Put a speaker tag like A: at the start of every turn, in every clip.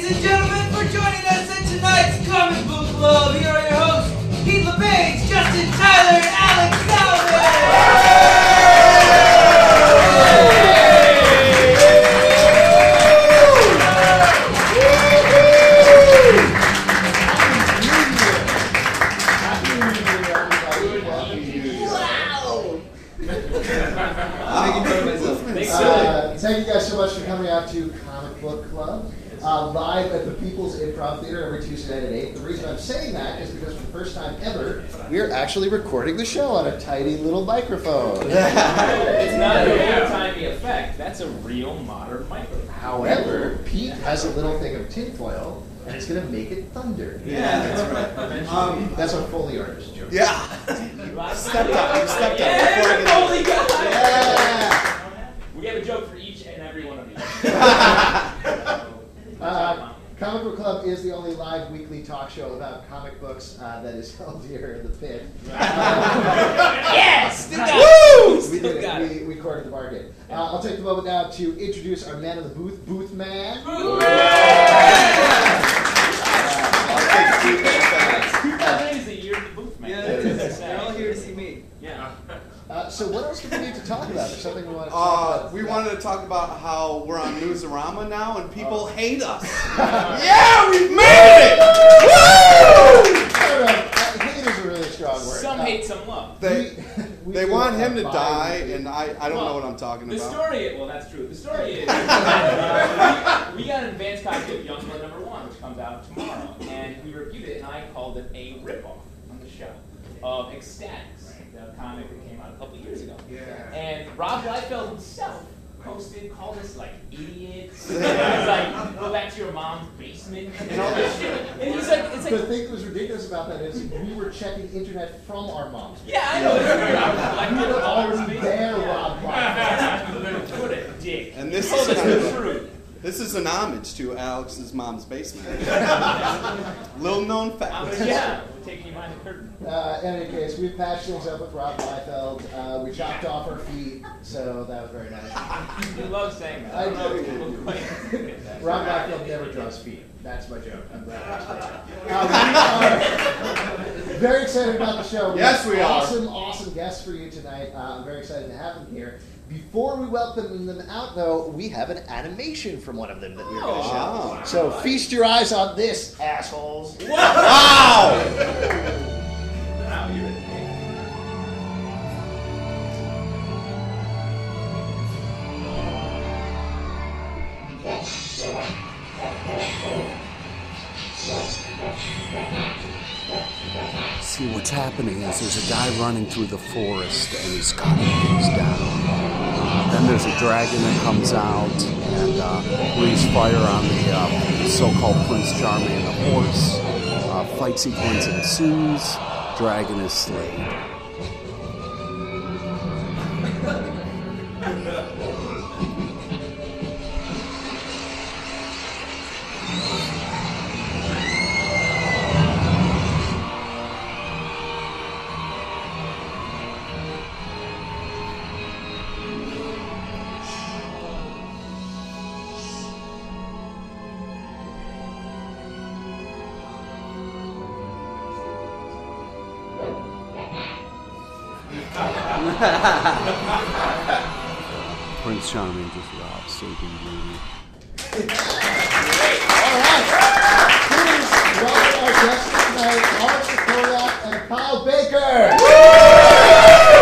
A: ladies and gentlemen, for joining us at tonight's Comic Book Club. Here are your hosts, Pete LeBage, Justin Tyler, and Alex Salvin.
B: Thank you guys so much for coming out to Comic Book Club, live at the People's Improv Theater every Tuesday night at 8. The reason I'm saying that is because for the first time ever, we're actually recording the show on a tiny little microphone.
C: It's not an old-timey effect. That's a real modern microphone.
B: However, Pete has a little thing of tinfoil, and it's going to make it thunder.
D: Yeah, that's right.
B: That's a Foley artist joke.
D: Yeah. Stepped up.
C: Yeah, Foley guy.
B: Yeah.
C: We have a joke for each and every one of you.
B: Comic Book Club is the only live weekly talk show about comic books that is held here in the pit.
C: Yes!
B: We did it. We recorded the bargain. I'll take the moment now to introduce our man in the booth, Booth Man.
C: Booth Man is the year of the Booth Man.
A: They're all here to see me.
C: Yeah.
B: So what else do we need to talk about? There's something we want to talk about.
D: We wanted to talk about how we're on Newsarama now and people hate us. Yeah, we've made it! Woo!
B: Hate is a really strong word.
C: Some hate, some love.
D: They want him to die, and I don't know what I'm talking
C: the
D: about.
C: Story, well, that's true. The story is, we got an advanced copy of Youngblood #1, which comes out tomorrow, and we reviewed it, and I called it a ripoff on the show of Ecstatics, the comic that came out a couple years ago.
D: Yeah.
C: And Rob Liefeld himself called us like idiots. He was like, go back to your mom's basement and all this shit. And he's like, it's like,
B: the thing that was ridiculous about that is we were checking internet from our moms.
C: yeah, I know. It's weird. I was
B: You were
C: like,
B: already there, Rob Liefeld.
C: what a dick.
D: And this
C: told
D: is
C: us the truth.
D: This is an homage to Alex's mom's basement. Little known fact.
C: Yeah, we're taking you behind the curtain.
B: In any case, we've patched things up with Rob Liefeld. We chopped off our feet, so that was very nice.
C: You love saying that.
B: I
C: don't know if
B: do.
C: people quite get that.
B: Rob Liefeld never draws feet. That's my joke. I'm glad I we are very excited about the show.
D: Yes, we are.
B: Awesome guests for you tonight. I'm very excited to have them here. Before we welcome them out, though, we have an animation from one of them that we're going to show.
D: Wow.
B: So feast your eyes on this, assholes.
D: Wow!
C: Wow, you're a dick.
E: See, what's happening is there's a guy running through the forest and he's cutting things down. Then there's a dragon that comes out and breathes fire on the so-called Prince Charming and the horse. Fight sequence ensues. Dragon is slain. Prince Charming just robbed Sleeping Beauty.
B: All right. Please welcome our guests tonight, Art Sequoia and Kyle Baker.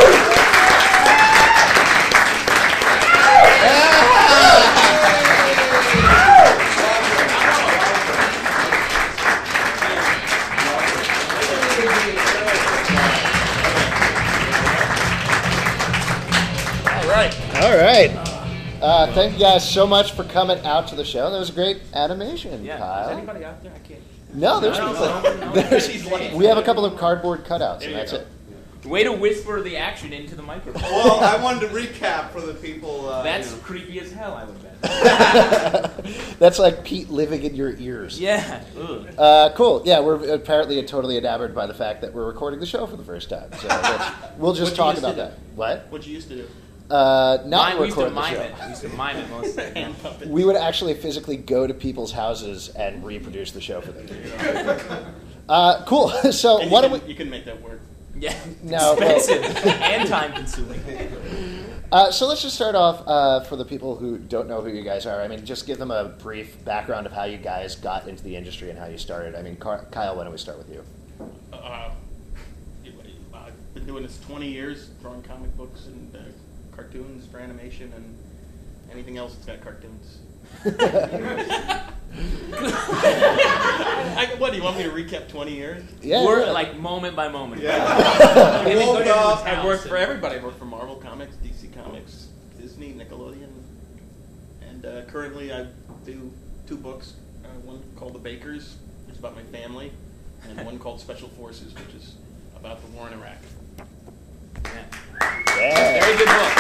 B: All right. Thank you guys so much for coming out to the show. That was a great animation, Kyle.
C: Is anybody out there? I can't.
B: No, we have a couple of cardboard cutouts, and that's it.
C: Way to whisper the action into the microphone.
D: Well, I wanted to recap for the people.
C: That's creepy as hell, I would bet.
B: That's like Pete living in your ears.
C: Yeah.
B: Cool. Yeah, we're apparently totally enamored by the fact that we're recording the show for the first time. So we'll just talk about that. What?
F: What you used to do?
B: not
C: We used to
B: record the
C: mime
B: show.
C: it. We used to mime it mostly.
D: Hand puppet.
B: We would actually physically go to people's houses and reproduce the show for them. Cool. So
D: And
B: why
D: you
B: don't
D: can,
B: we?
D: you can make that work.
C: Yeah.
B: No, well-
C: Expensive and time consuming.
B: So let's just start off for the people who don't know who you guys are. I mean, just give them a brief background of how you guys got into the industry and how you started. I mean, Kyle, why don't we start with you?
D: I've been doing this 20 years, drawing comic books and cartoons for animation and anything else that's got cartoons. What, do you want me to recap 20 years?
B: Yeah,
C: We're
B: yeah.
C: like moment by moment.
D: Yeah.
C: And then go to everyone's
D: I've
C: house
D: worked for
C: and-
D: everybody. I've worked for Marvel Comics, DC Comics, Disney, Nickelodeon, and currently I do 2 books. One called The Bakers, which is about my family, and one called Special Forces, which is about the war in Iraq.
C: Yeah.
B: Yeah.
C: Very good book.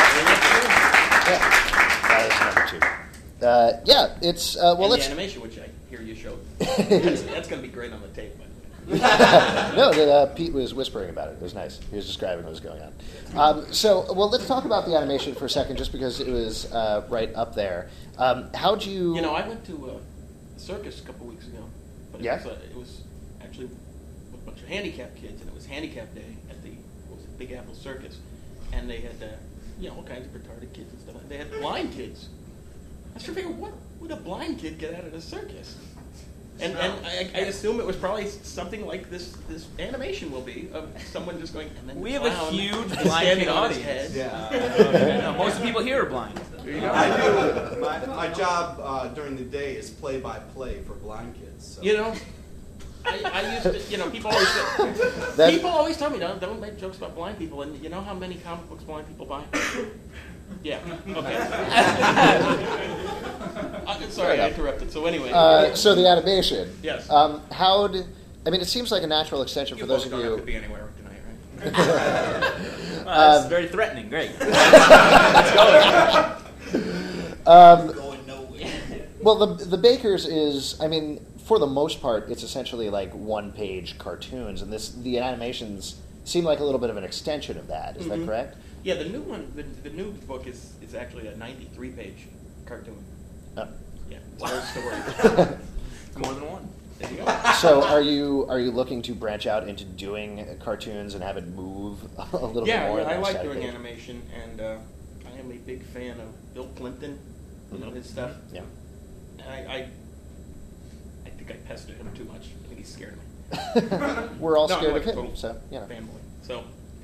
B: That is number 2. Yeah, it's well.
D: And
B: Let's
D: the animation, which I hear you showed. That's going to be great on the tape, by the way.
B: no. Pete was whispering about it. It was nice. He was describing what was going on. Let's talk about the animation for a second, just because it was right up there. How'd you?
D: You know, I went to a circus a couple weeks ago. But
B: Yeah?
D: it was actually a bunch of handicapped kids, and it was handicap day at the Big Apple Circus, and they had all kinds of retarded kids and stuff. They had blind kids. I was trying to figure, what would a blind kid get out of the circus? And I assume it was probably something like this animation will be, of someone just going, and then
C: We
D: the
C: have a
D: clown
C: huge
D: is
C: blind
D: standing
C: kid
D: on his
C: audience.
D: head.
C: No, most of the people here are blind.
F: I do. My job during the day is play-by-play for blind kids. So.
D: You know, I used to, people always people always tell me, don't make jokes about blind people. And you know how many comic books blind people buy? Yeah. Okay. Sorry, I interrupted. So anyway.
B: So the animation.
D: Yes.
B: It seems like a natural extension for those of
D: don't have to
B: you.
D: be anywhere tonight, right?
C: That's very threatening. Great.
F: Going nowhere.
B: Well, the Bakers is, for the most part, it's essentially like one-page cartoons, and the animations seem like a little bit of an extension of that. Is that correct?
D: Yeah, the new one, the new book is actually a 93-page cartoon.
B: Oh.
D: Yeah, it's a whole story.
C: More than one.
D: There you go.
B: So are you looking to branch out into doing cartoons and have it move a little bit more?
D: Yeah, I
B: than
D: like
B: static
D: doing
B: page?
D: animation, and I am a big fan of Bill Clinton, his stuff.
B: Yeah.
D: And I think I pestered him too much. I think he's scared of me.
B: We're all
D: No, I'm
B: scared
D: like
B: of him,
D: total
B: so you know.
D: fanboy. So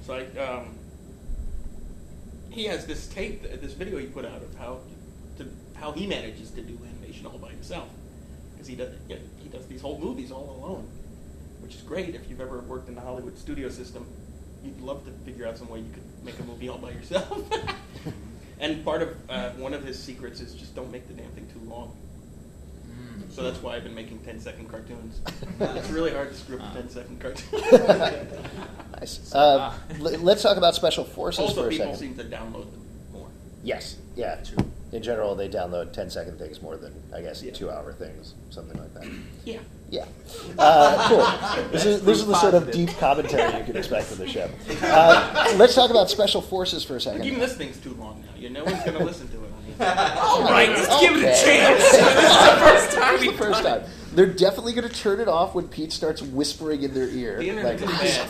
D: he has this tape, this video he put out of how he manages to do animation all by himself, because he does these whole movies all alone, which is great. If you've ever worked in the Hollywood studio system, you'd love to figure out some way you could make a movie all by yourself. And part of one of his secrets is just don't make the damn thing too long. So that's why I've been making 10-second cartoons. It's really hard to script a 10-second cartoon.
B: Nice. Let's talk about Special Forces
D: Also,
B: for a
D: people
B: second.
D: seem to download them more.
B: Yes. Yeah.
C: True.
B: In general, they download 10-second things more than, I guess,
D: Yeah.
B: 2-hour things, something like that.
D: Yeah.
B: Yeah. Cool. This is the sort of deep commentary you can expect from the show. Let's talk about Special Forces for a second.
D: Even this thing's too long now. No one's going to listen to it.
C: All right, let's give it a
B: Okay.
C: chance. This is the first time
B: It's the first time. They're definitely going to turn it off when Pete starts whispering in their ear.
D: The internet is bad.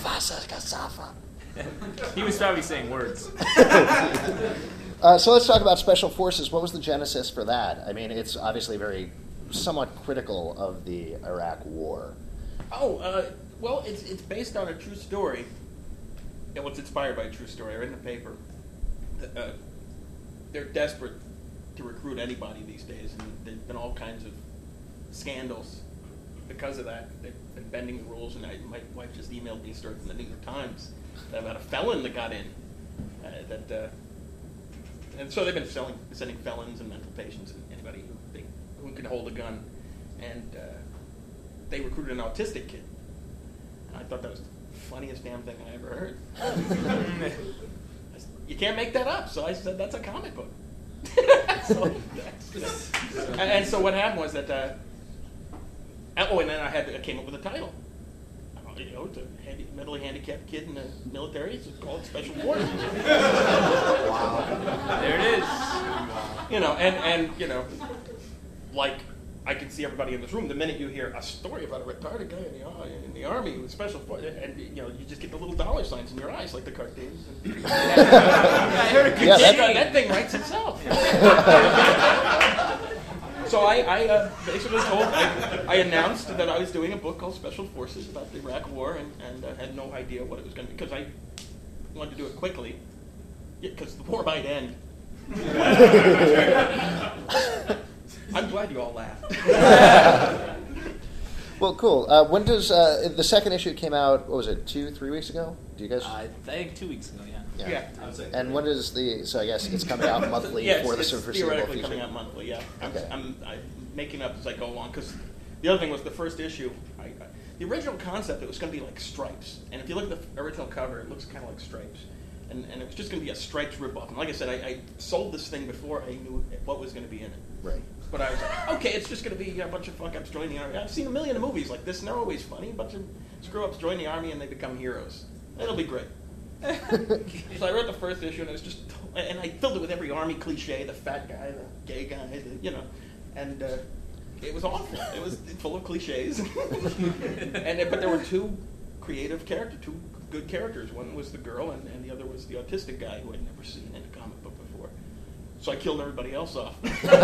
C: He was probably saying words.
B: So let's talk about Special Forces. What was the genesis for that? It's obviously very somewhat critical of the Iraq War.
D: Well, it's based on a true story. Well, it's inspired by a true story. I read in the paper. They're desperate to recruit anybody these days, and there's been all kinds of scandals because of that. They've been bending the rules, and my wife just emailed me a story from the New York Times about a felon that got in. And so they've been sending felons and mental patients and anybody who can hold a gun. And they recruited an autistic kid. And I thought that was the funniest damn thing I ever heard. You can't make that up. So I said, that's a comic book. And so what happened was that, and then I came up with a title. it's a mentally handicapped kid in the military. It's called Special Forces.
C: There it is.
D: And like I can see everybody in this room. The minute you hear a story about a retarded guy in the army with special forces, and you just get the little dollar signs in your eyes, like the cartoons. I heard a good that thing writes itself. So I basically I announced that I was doing a book called Special Forces about the Iraq War, and had no idea what it was going to be, because I wanted to do it quickly, because the war might end. I'm glad you all laughed.
B: Well, cool. When does the second issue came out? What was it? 2-3 weeks ago? Do you guys?
C: I think 2 weeks ago.
B: Yeah.
F: I would say.
B: And when is so I guess it's coming out monthly for the
D: it's
B: foreseeable
D: theoretically
B: future.
D: coming out monthly. Yeah.
B: Okay.
D: I'm making up as I go along, because the other thing was the first issue. The original concept, it was going to be like stripes, and if you look at the original cover, it looks kind of like stripes, and it was just going to be a stripes ripoff. And like I said, I sold this thing before I knew what was going to be in it.
B: Right.
D: But I was like, okay, it's just going to be a bunch of fuck-ups joining the army. I've seen a million movies like this, and they're always funny. A bunch of screw-ups join the army, and they become heroes. It'll be great. So I wrote the first issue, and it was just, and I filled it with every army cliche: the fat guy, the gay guy, and it was awful. It was full of cliches. But there were two good characters. One was the girl, and the other was the autistic guy who I'd never seen in a comic book before. So I killed everybody else off.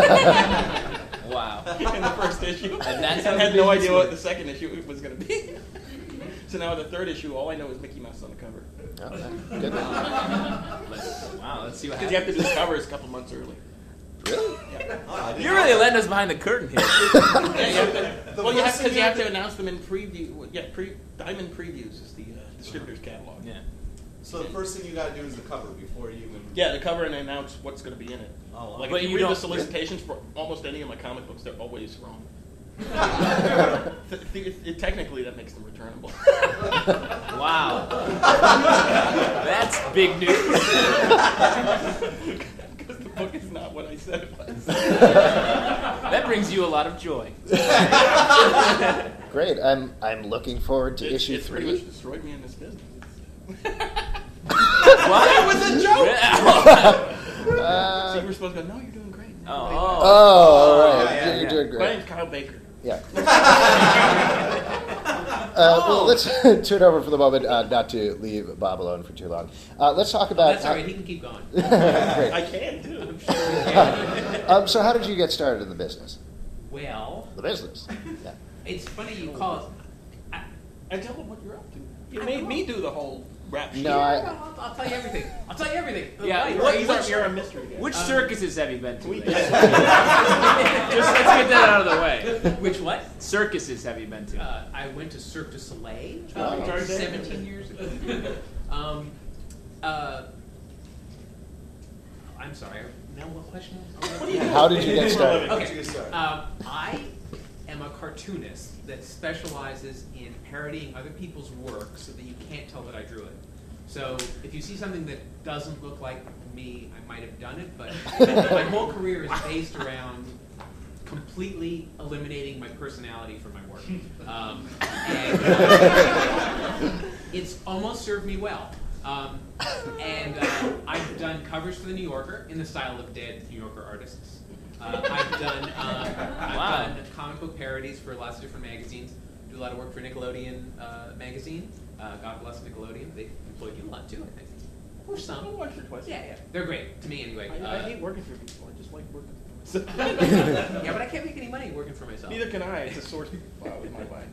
C: Wow.
D: In the first issue.
C: And that's
D: I
C: how
D: had
C: the
D: no
C: business
D: idea what
C: works.
D: the second issue was going to be. So now the third issue, all I know is Mickey Mouse on the cover.
B: Okay. Good.
C: Wow, let's see what
D: Because you have to
C: happens.
D: do the covers a couple months early.
B: Really?
C: You're really letting us behind the curtain here.
D: You have to announce them in preview. Yeah, Diamond Previews is the distributor's catalog.
C: Yeah.
F: So the first thing you got to do is the cover before you even.
D: Yeah, the cover and announce what's going to be in it.
F: Oh, wow.
D: Like
C: But
D: if you
C: you
D: read the
C: don't-
D: solicitations for almost any of my comic books, they're always wrong. Technically, that makes them returnable.
C: Wow. That's big news.
D: Because the book is not what I said it was.
C: That brings you a lot of joy.
B: Great. I'm looking forward to issue
D: It's pretty
B: 3.
D: much destroyed me in this business.
C: What?
D: It was a joke! So you were supposed to go, no, you're doing great.
C: Oh.
B: All right.
C: yeah,
B: You're
C: yeah.
B: doing
D: My
B: great.
D: name's Kyle Baker.
B: Yeah. Well, let's turn over for the moment, not to leave Bob alone for too long. Let's talk about.
G: That's all right. He can keep going.
B: Great.
D: I can, too.
B: So, how did you get started in the business?
G: Well,
B: The business. Yeah.
G: it's funny you call it.
D: And tell them what you're up to. You made me do the whole rap shit.
B: No,
G: I'll tell you everything. I'll tell you everything.
C: Yeah,
G: Right.
D: You're a mystery guy.
C: Which circuses have you been to?
D: We
C: Just let's get that out of the way.
G: Which what?
C: Circuses have you been to?
G: I went to Cirque du Soleil
D: Oh,
G: 17 years ago. I'm sorry. Now what question?
B: How did you get started?
G: Okay.
F: You start.
G: I am a cartoonist that specializes in parodying other people's work so that you can't tell that I drew it. So if you see something that doesn't look like me, I might have done it, but my whole career is based around completely eliminating my personality from my work. It's almost served me well. I've done covers for The New Yorker in the style of dead New Yorker artists. I've done comic book parodies for lots of different magazines. Do a lot of work for Nickelodeon magazine. God bless Nickelodeon. They employed you a lot too, I think. Or some.
D: Once or twice.
G: Yeah. They're great to me anyway.
D: I hate working for people. I just like working for myself.
G: Yeah, but I can't make any money working for myself.
D: Neither can I. It's a source with my wife.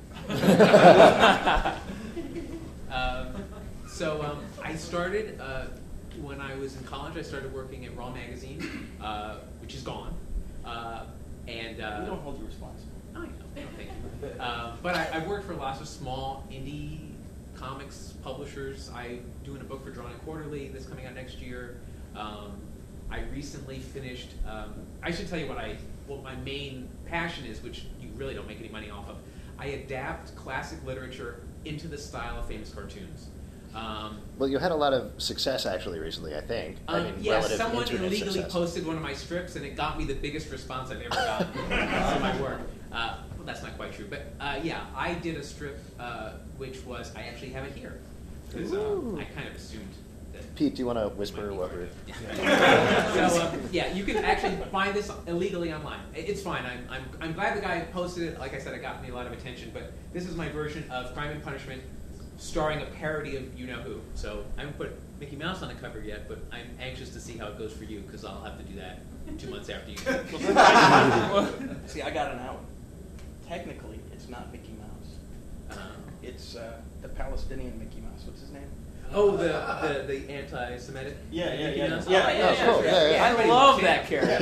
G: I started when I was in college. I started working at Raw Magazine, which is gone.
D: We don't hold you responsible.
G: I know, thank you. But I worked for lots of small indie comics publishers. I'm doing a book for Drawn and Quarterly that's coming out next year. I recently finished. I should tell you what my main passion is, which you really don't make any money off of. I adapt classic literature into the style of famous cartoons.
B: Well, you had a lot of success actually recently, I think.
G: Yes,
B: relative
G: someone
B: internet
G: illegally
B: success.
G: posted one of my strips, and it got me the biggest response I've ever gotten to my work. that's not quite true. But yeah, I did a strip which was, I actually have it here. Because I kind of assumed that.
B: Pete, do you want to whisper what we're...
G: So yeah, you can actually find this illegally online. It's fine. I'm glad the guy posted it. Like I said, it got me a lot of attention. But this is my version of Crime and Punishment, starring a parody of You Know Who. So I haven't put Mickey Mouse on the cover yet, but I'm anxious to see how it goes for you, because I'll have to do that 2 months after you.
D: See, I got an out. Technically, it's not Mickey Mouse. It's the Palestinian Mickey Mouse. What's his name?
G: Oh, the anti-Semitic.
D: Yeah.
G: Mickey Mouse?
D: Yeah.
G: Oh,
B: Oh, cool. Yeah.
C: I love that character.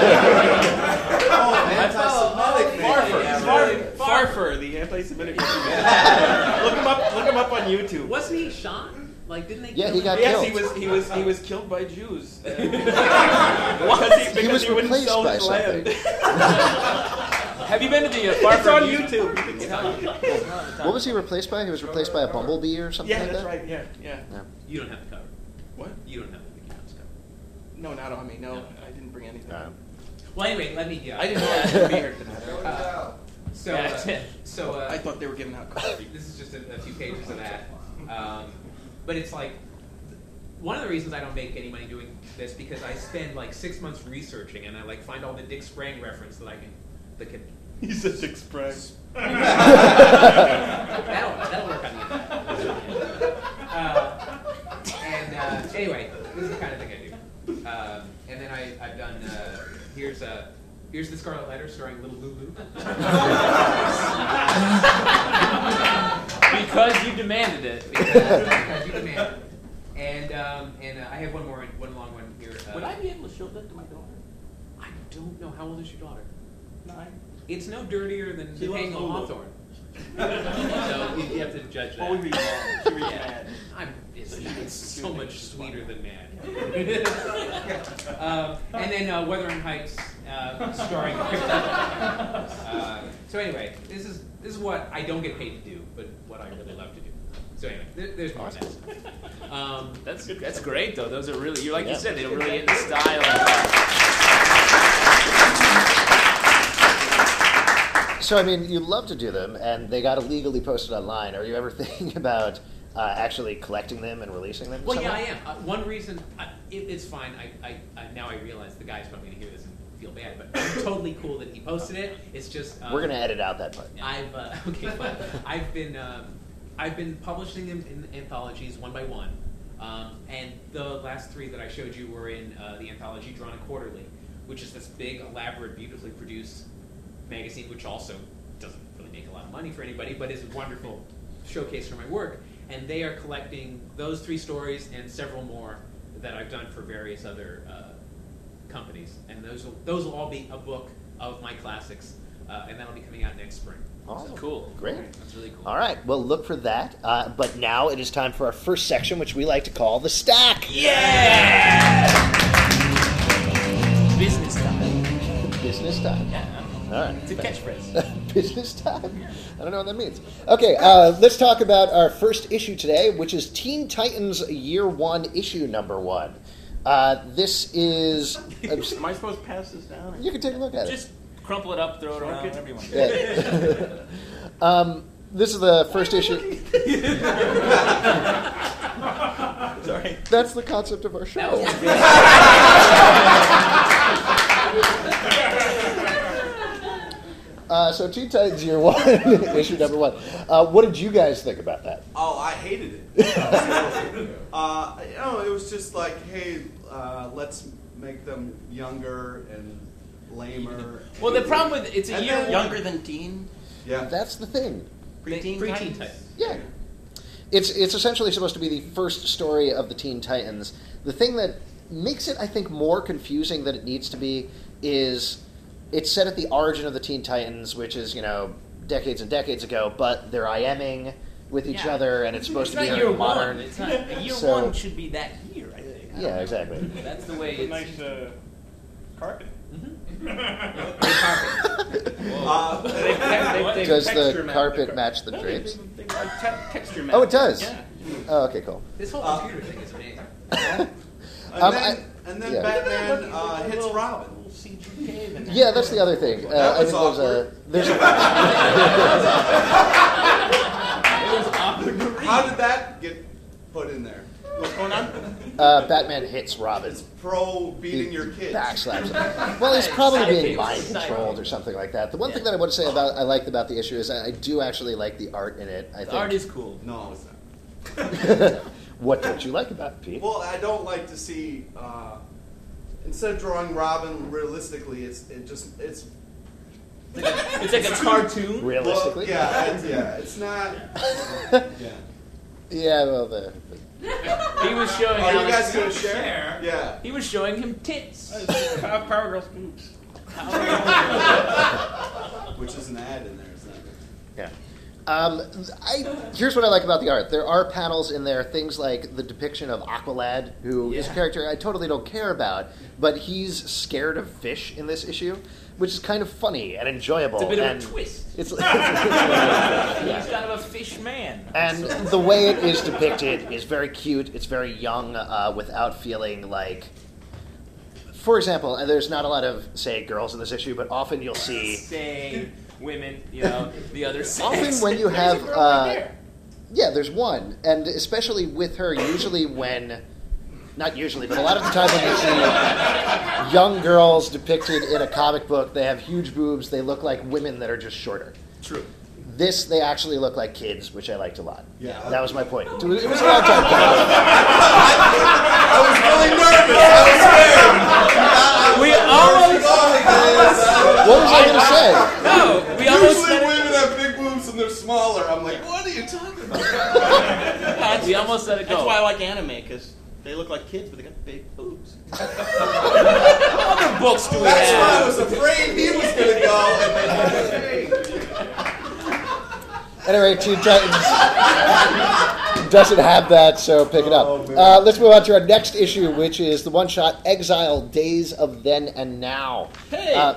D: Farfer, the anti-Semitic Mickey Mouse. Look him up on YouTube.
G: Wasn't he shot? Like, didn't they?
B: Yeah,
G: kill
B: he
G: him?
B: got
D: Yes,
B: killed.
D: he was killed by Jews.
B: He
D: because
B: was
D: he wouldn't
B: replaced
D: sell
B: by
D: his land.
C: Have you been to the
D: It's
C: Farfar
D: on
C: Museum?
D: YouTube. You can
G: It's
D: see
G: on
D: it.
G: YouTube.
B: What was he replaced by? He was replaced by a bumblebee or something
D: Yeah,
B: like
D: that's
B: that?
D: right. Yeah.
G: You don't have the cover.
D: What?
G: You don't have the Mickey Mouse cover.
D: No, not on me. No, I didn't bring anything.
G: Well, anyway, let me.
D: I didn't know I was going to be here tonight.
G: So
D: I thought they were giving out coffee.
G: this is just a few pages of that. But it's like, one of the reasons I don't make any money doing this, because I spend like 6 months researching, and I like find all the Dick Sprang reference that can.
D: He said Dick Sprang.
G: That'll work on the internet. Anyway, this is the kind of thing I do. And then I've done here's the Scarlet Letter starring Little Lulu.
C: Because you demanded it.
G: Because you demanded it. And I have one long one here.
D: Would I be able to show that to my daughter?
G: I don't know, how old is your daughter?
D: 9.
G: It's no dirtier than
D: She loves
G: hanging a
D: Lulu.
G: hawthorn. So you have to judge that.
D: Oh, we read mad. She reads mad.
G: It's so much sweeter than mad. And then Wuthering Heights, starring. So anyway, this is what I don't get paid to do, but what I really love to do. So anyway, there's more of that.
C: That's great though. Those are really, you like you
B: Yeah.
C: said, they're really in the style.
B: So, I mean, you love to do them, and they got illegally posted online. Are you ever thinking about actually collecting them and releasing them?
G: Well, yeah,
B: somewhere?
G: I am. One reason, it's fine. Now I realize the guy's probably going to hear this and feel bad, but it's totally cool that he posted it. It's just
B: We're going to edit out that part.
G: Okay, fine. I've been publishing them in anthologies one by one, and the last 3 that I showed you were in the anthology Drawn Quarterly, which is this big, elaborate, beautifully produced magazine, which also doesn't really make a lot of money for anybody, but is a wonderful showcase for my work. And they are collecting those 3 stories and several more that I've done for various other companies. And those will all be a book of my classics, and that'll be coming out next spring.
B: Oh,
C: Cool.
B: Great.
C: That's really cool.
B: All right. Well, look for that. But now it is time for our first section, which we like to call the stack.
C: Yeah! Business time.
B: Business time.
C: Yeah.
B: All right.
C: It's a catchphrase.
B: Business time? I don't know what that means. Okay, let's talk about our first issue today, which is Teen Titans Year 1, Issue Number 1. This is...
D: Am I supposed to pass this down?
B: you can take a look at
C: Just crumple it up, throw it around,
D: Okay.
C: whatever you want.
B: it. Yeah. This is the first issue.
D: Sorry.
B: That's the concept of our show. So Teen Titans Year 1, Issue Number 1. What did you guys think about that?
F: Oh, I hated it. It was just like, hey, let's make them younger and lamer.
C: Well, the problem with it's a
F: And
C: year
F: then-
C: one.
D: Younger than teen?
F: Yeah.
B: That's the thing.
D: Preteen
G: Preteen
D: Titans?
G: Titans.
B: Yeah. It's essentially supposed to be the first story of the Teen Titans. The thing that makes it, I think, more confusing than it needs to be is it's set at the origin of the Teen Titans, which is, decades and decades ago, but they're IMing with each
C: Yeah.
B: other, and it's supposed
C: It's
B: to be
C: not
B: very
C: year
B: modern.
C: one. It's not, year
B: So-
C: one should be that year, I think. I don't
B: Yeah,
C: know.
B: exactly.
C: That's the way
H: It's a
C: it's.
H: nice carpet.
C: They've
B: Does
D: texture
B: the
D: match
B: carpet
D: the
B: match the
D: No,
B: drapes?
D: they texture match.
B: Oh, it does?
D: Yeah.
B: Oh, okay, cool.
G: This whole computer thing is amazing.
F: And then
B: yeah.
F: Batman hits
D: little,
F: Robin.
D: Little CG cave in
B: Yeah, that's the other thing.
F: That
B: I
F: was
B: think
F: awkward.
B: there's a
F: How did that get put in there?
D: What's going on?
B: Batman hits Robin.
F: It's pro beating your kids.
B: Backslaps him. Well, he's probably being mind controlled or something like that. The one thing that I want to say I liked about the issue is I do actually like the art in it. I think.
C: The art is cool.
F: No, it's not.
B: What don't you like about it, Pete?
F: Well, I don't like to see. Instead of drawing Robin realistically, it's
C: It's like a cartoon.
B: Realistically?
F: Well, it's not.
B: Yeah, well,
C: He was showing.
F: Are you
C: Alex
F: guys gonna
C: boobs.
F: share? Yeah.
C: He was showing him tits.
D: Power Girls boobs.
F: Which is an ad in there, isn't it?
B: yeah. Here's what I like about the art. There are panels in there, things like the depiction of Aqualad, who is a character I totally don't care about, but he's scared of fish in this issue, which is kind of funny and enjoyable.
C: It's a bit of a
B: and
C: twist.
B: It's
C: He's kind of a fish man.
B: And the way it is depicted is very cute. It's very young, without feeling like. For example, and there's not a lot of, say, girls in this issue, but often you'll see.
C: Say women, the other sex.
B: Often when you
C: There's a
B: have.
C: girl right there.
B: Yeah, there's one. And especially with her, usually when. Not usually, but a lot of the time when you see young girls depicted in a comic book, they have huge boobs, they look like women that are just shorter.
C: True.
B: This, they actually look like kids, which I liked a lot.
F: Yeah.
B: That was my point. It was a long time coming.
F: I was really nervous. I was scared.
C: We almost.
B: What was I going to say?
C: No, we almost.
F: Usually
C: Said
F: women have big boobs and they're smaller. I'm like, what are you talking about?
C: we almost let it go.
D: That's why I like anime, because they look like kids, but they got big boobs.
C: What other books do we
F: That's why I
C: have?
F: was afraid he was going to go. And then,
B: Anyway, Teen Titans doesn't have that, so pick it up. Let's move on to our next issue, which is the one-shot Exile, Days of Then and Now.
D: Hey!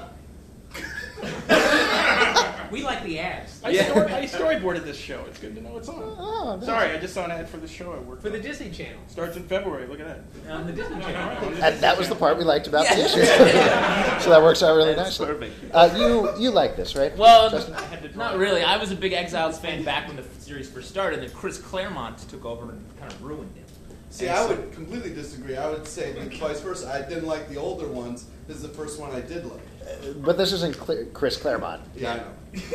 G: We like the ads.
D: I storyboarded this show. It's good to know it's on.
B: Oh, nice.
D: Sorry, I just saw an ad for the show I work
G: For the Disney Channel.
D: Starts in February. Look at that.
G: On the Disney Channel.
B: And that was the part we liked about the issue. So that works out really nicely. You like this, right?
C: Well,
B: Justin?
C: not really. I was a big Exiles fan back when the series first started, and then Chris Claremont took over and kind of ruined it.
F: see, I would completely disagree. I would say vice versa. I didn't like the older ones. This is the first one I did like.
B: But this isn't Chris Claremont.
F: Yeah, I know.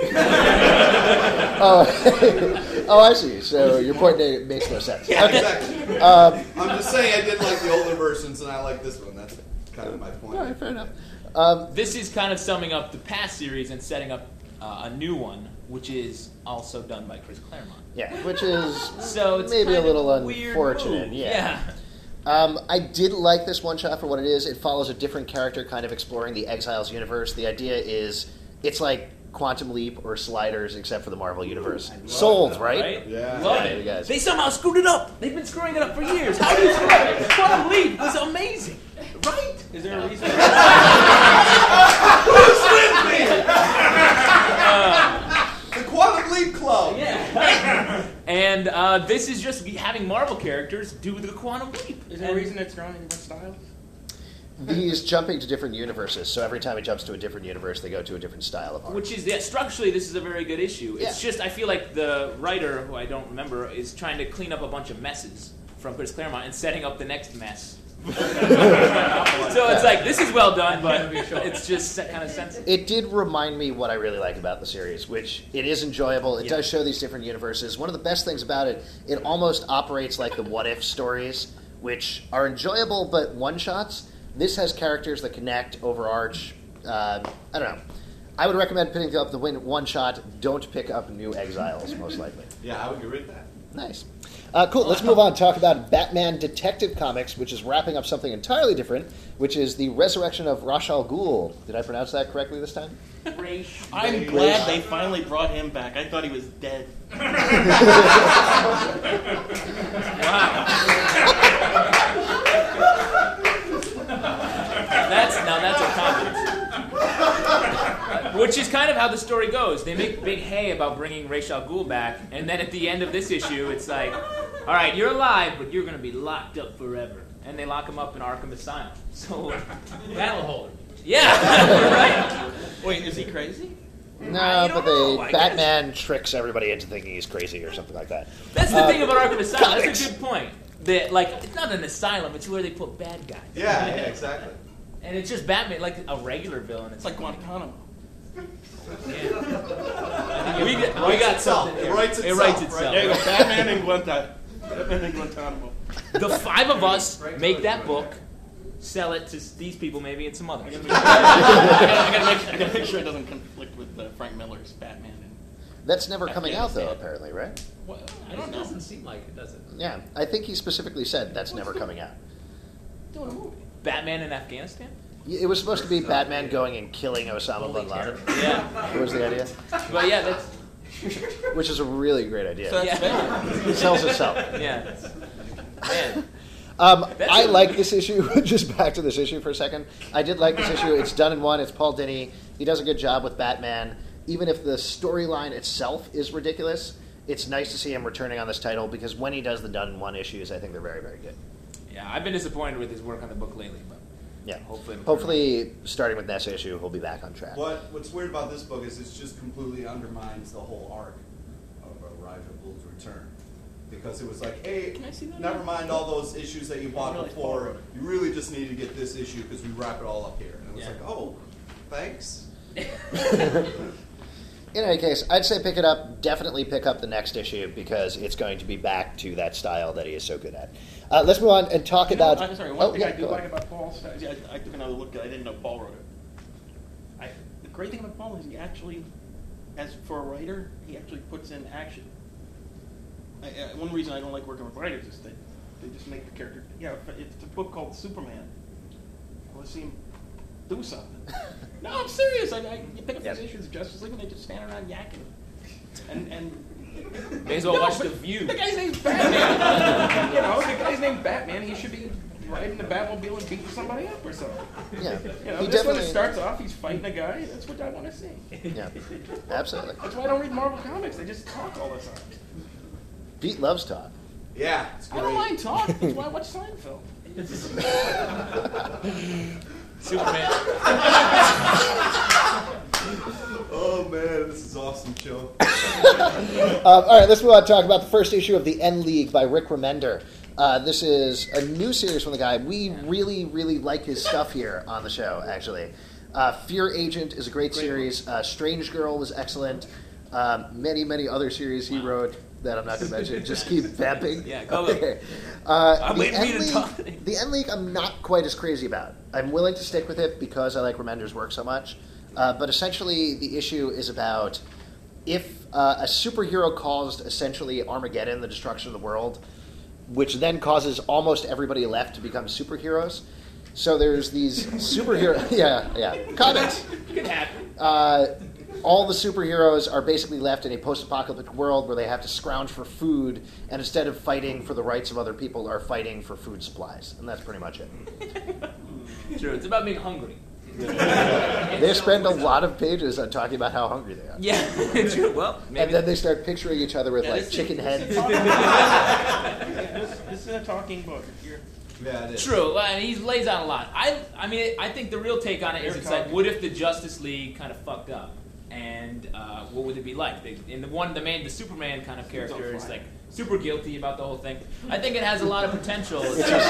B: Oh, I see. So your point makes no sense.
F: Yeah,
B: Okay.
F: exactly. I'm just saying I did like the older versions, and I like this one. That's kind of my point.
B: All right, fair enough.
C: This is kind of summing up the past series and setting up a new one, which is also done by Chris Claremont.
B: Yeah, which is
C: So it's
B: maybe a
C: kind
B: little
C: of a weird
B: unfortunate.
C: move.
B: Yeah. I did like this one shot for what it is. It follows a different character kind of exploring the Exiles universe. The idea is it's like Quantum Leap or Sliders except for the Marvel universe. Sold, right?
F: Yeah.
C: Love
B: Yeah, you
C: it.
B: guys.
C: They somehow screwed it up. They've been screwing it up for years. How do you screw it up? Quantum Leap was amazing. Right?
D: Is there a reason?
F: Who's with me? The Quantum Leap Club.
C: Yeah. And this is just having Marvel characters do the Quantum Leap.
D: Is there a reason it's drawn in different styles?
B: He's jumping to different universes, so every time he jumps to a different universe, they go to a different style of art.
C: Which is, structurally, this is a very good issue. It's
B: Yeah.
C: just, I feel like the writer, who I don't remember, is trying to clean up a bunch of messes from Chris Claremont and setting up the next mess. So it's like, this is well done, but it's just kind of sensitive.
B: It did remind me what I really like about the series, which it is enjoyable. It does show these different universes. One of the best things about it, it almost operates like the What If stories, which are enjoyable but one-shots. This has characters that connect, overarch. I don't know. I would recommend picking up the one-shot. Don't pick up New Exiles, most likely.
F: Yeah, I would agree with that.
B: Nice. Cool. Let's move on and talk about Batman Detective Comics, which is wrapping up something entirely different, which is the resurrection of Ra's al Ghul. Did I pronounce that correctly this time?
D: I'm glad they finally brought him back. I thought he was dead.
C: That's a compliment. Which is kind of how the story goes. They make big hay about bringing Ra's al Ghul back, and then at the end of this issue, it's like, all right, you're alive, but you're going to be locked up forever. And they lock him up in Arkham Asylum. So,
G: Battle holder.
C: Yeah, right.
D: Wait, is he crazy?
B: No, but
C: know, I
B: Batman tricks everybody into thinking he's crazy or something like that.
C: That's the thing about Arkham Asylum.
B: comics.
C: That's a good point. That like it's not an asylum; it's where they put bad guys.
F: Yeah, exactly.
C: And it's just Batman, like a regular villain.
D: It's like Guantanamo.
C: Yeah. we got something.
F: It
C: here.
F: writes
C: It
F: itself,
C: writes
F: right?
C: itself.
D: There you go, Batman and Guantanamo. Batman and Guantanamo.
C: The five of us make that book, sell it to these people, maybe, and some others.
D: I gotta make sure it doesn't conflict with Frank Miller's Batman. And,
B: That's never coming out, though,
D: Afghanistan.
B: apparently, right?
D: well, I
G: It
D: don't know.
G: doesn't seem like it, does it?
B: Yeah, I think he specifically said that's never coming out.
D: Doing a movie.
C: Batman in Afghanistan?
B: It was supposed to be Batman going and killing Osama bin Laden.
C: Yeah.
B: That was the idea,
C: But yeah, that's
B: which is a really great idea.
D: So that's
C: yeah.
B: It sells itself.
C: Yeah. Man.
B: I like this issue. Just back to this issue for a second. I did like this issue. It's done in one. It's Paul Dini. He does a good job with Batman. Even if the storyline itself is ridiculous, it's nice to see him returning on this title because when he does the done in one issues, I think they're very, very good.
C: Yeah, I've been disappointed with his work on the book lately, but
B: Yeah.
C: hopefully
B: Starting with this issue, he'll be back on track.
F: What's weird about this book is it just completely undermines the whole arc of Ra's al Ghul's return. Because it was like, hey,
D: Can I see that?
F: never mind all those issues that you bought
D: realize Paul
F: before.
D: wrote it.
F: You really just need to get this issue because we wrap it all up here. And it was
C: Yeah.
F: like, oh, thanks.
B: In any case, I'd say pick it up. Definitely pick up the next issue because it's going to be back to that style that he is so good at. Let's move on and talk
D: You know,
B: about.
D: I'm sorry, one thing I do
B: go
D: like
B: on.
D: about Paul's style, yeah, I took another look. I didn't know Paul wrote it. The great thing about Paul is he actually, as for a writer, he actually puts in action. One reason I don't like working with writers is they just make the character. Yeah, it's a book called Superman. I want to see him do something. No, I'm serious. You pick up
B: Yes.
D: these issues of Justice League and they just stand around yakking. And
C: may as well
D: No,
C: watch
D: but
C: The View.
D: The guy's name's Batman. The guy's named Batman. He should be riding the Batmobile and beating somebody up or something.
B: Yeah,
D: This
B: he
D: when
B: definitely
D: it starts off, he's fighting a guy. That's what I want to see.
B: Yeah, absolutely.
D: That's why I don't read Marvel comics. They just talk all the time.
B: Pete loves talk.
F: Yeah, it's
D: I
F: great.
D: don't mind talk. That's why I watch Seinfeld.
C: Superman.
F: Oh man, this is awesome, Joe.
B: All right, let's move on and talk about the first issue of the N League by Rick Remender. This is a new series from the guy. We really, really like his stuff here on the show, actually. Fear Agent is a great series. Strange Girl was excellent. Many, many other series he wrote that I'm not going to mention. Just keep vamping.
C: Yeah, go
B: okay.
C: I'm
B: The
C: waiting for you to
B: N-League-
C: talk.
B: The N League, I'm not quite as crazy about. I'm willing to stick with it because I like Remender's work so much. But essentially, the issue is about if a superhero caused essentially Armageddon, the destruction of the world, which then causes almost everybody left to become superheroes. So there's these superhero, comics.
C: It could happen.
B: All the superheroes are basically left in a post-apocalyptic world where they have to scrounge for food, and instead of fighting for the rights of other people, are fighting for food supplies, and that's pretty much it.
C: True. It's about being hungry.
B: They spend a lot of pages on talking about how hungry they are.
C: Yeah. True. Well,
B: And
C: maybe.
B: then they start picturing each other with, like,
D: this is-
B: chicken
D: this is
B: heads.
D: This is a talking book.
F: Yeah, it is.
C: True, and he lays out a lot. I mean, I think the real take on it is it's like, what if the Justice League kind of fucked up, and what would it be like? In the Superman kind of character is like super guilty about the whole thing. I think it has a lot of potential.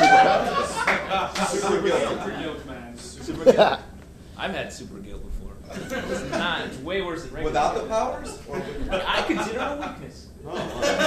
F: Super good.
C: Super guilt. I've had super guilt before. It's way worse than regular.
F: Without the
C: guilt.
F: powers? Or
C: I consider it a weakness. Anyway,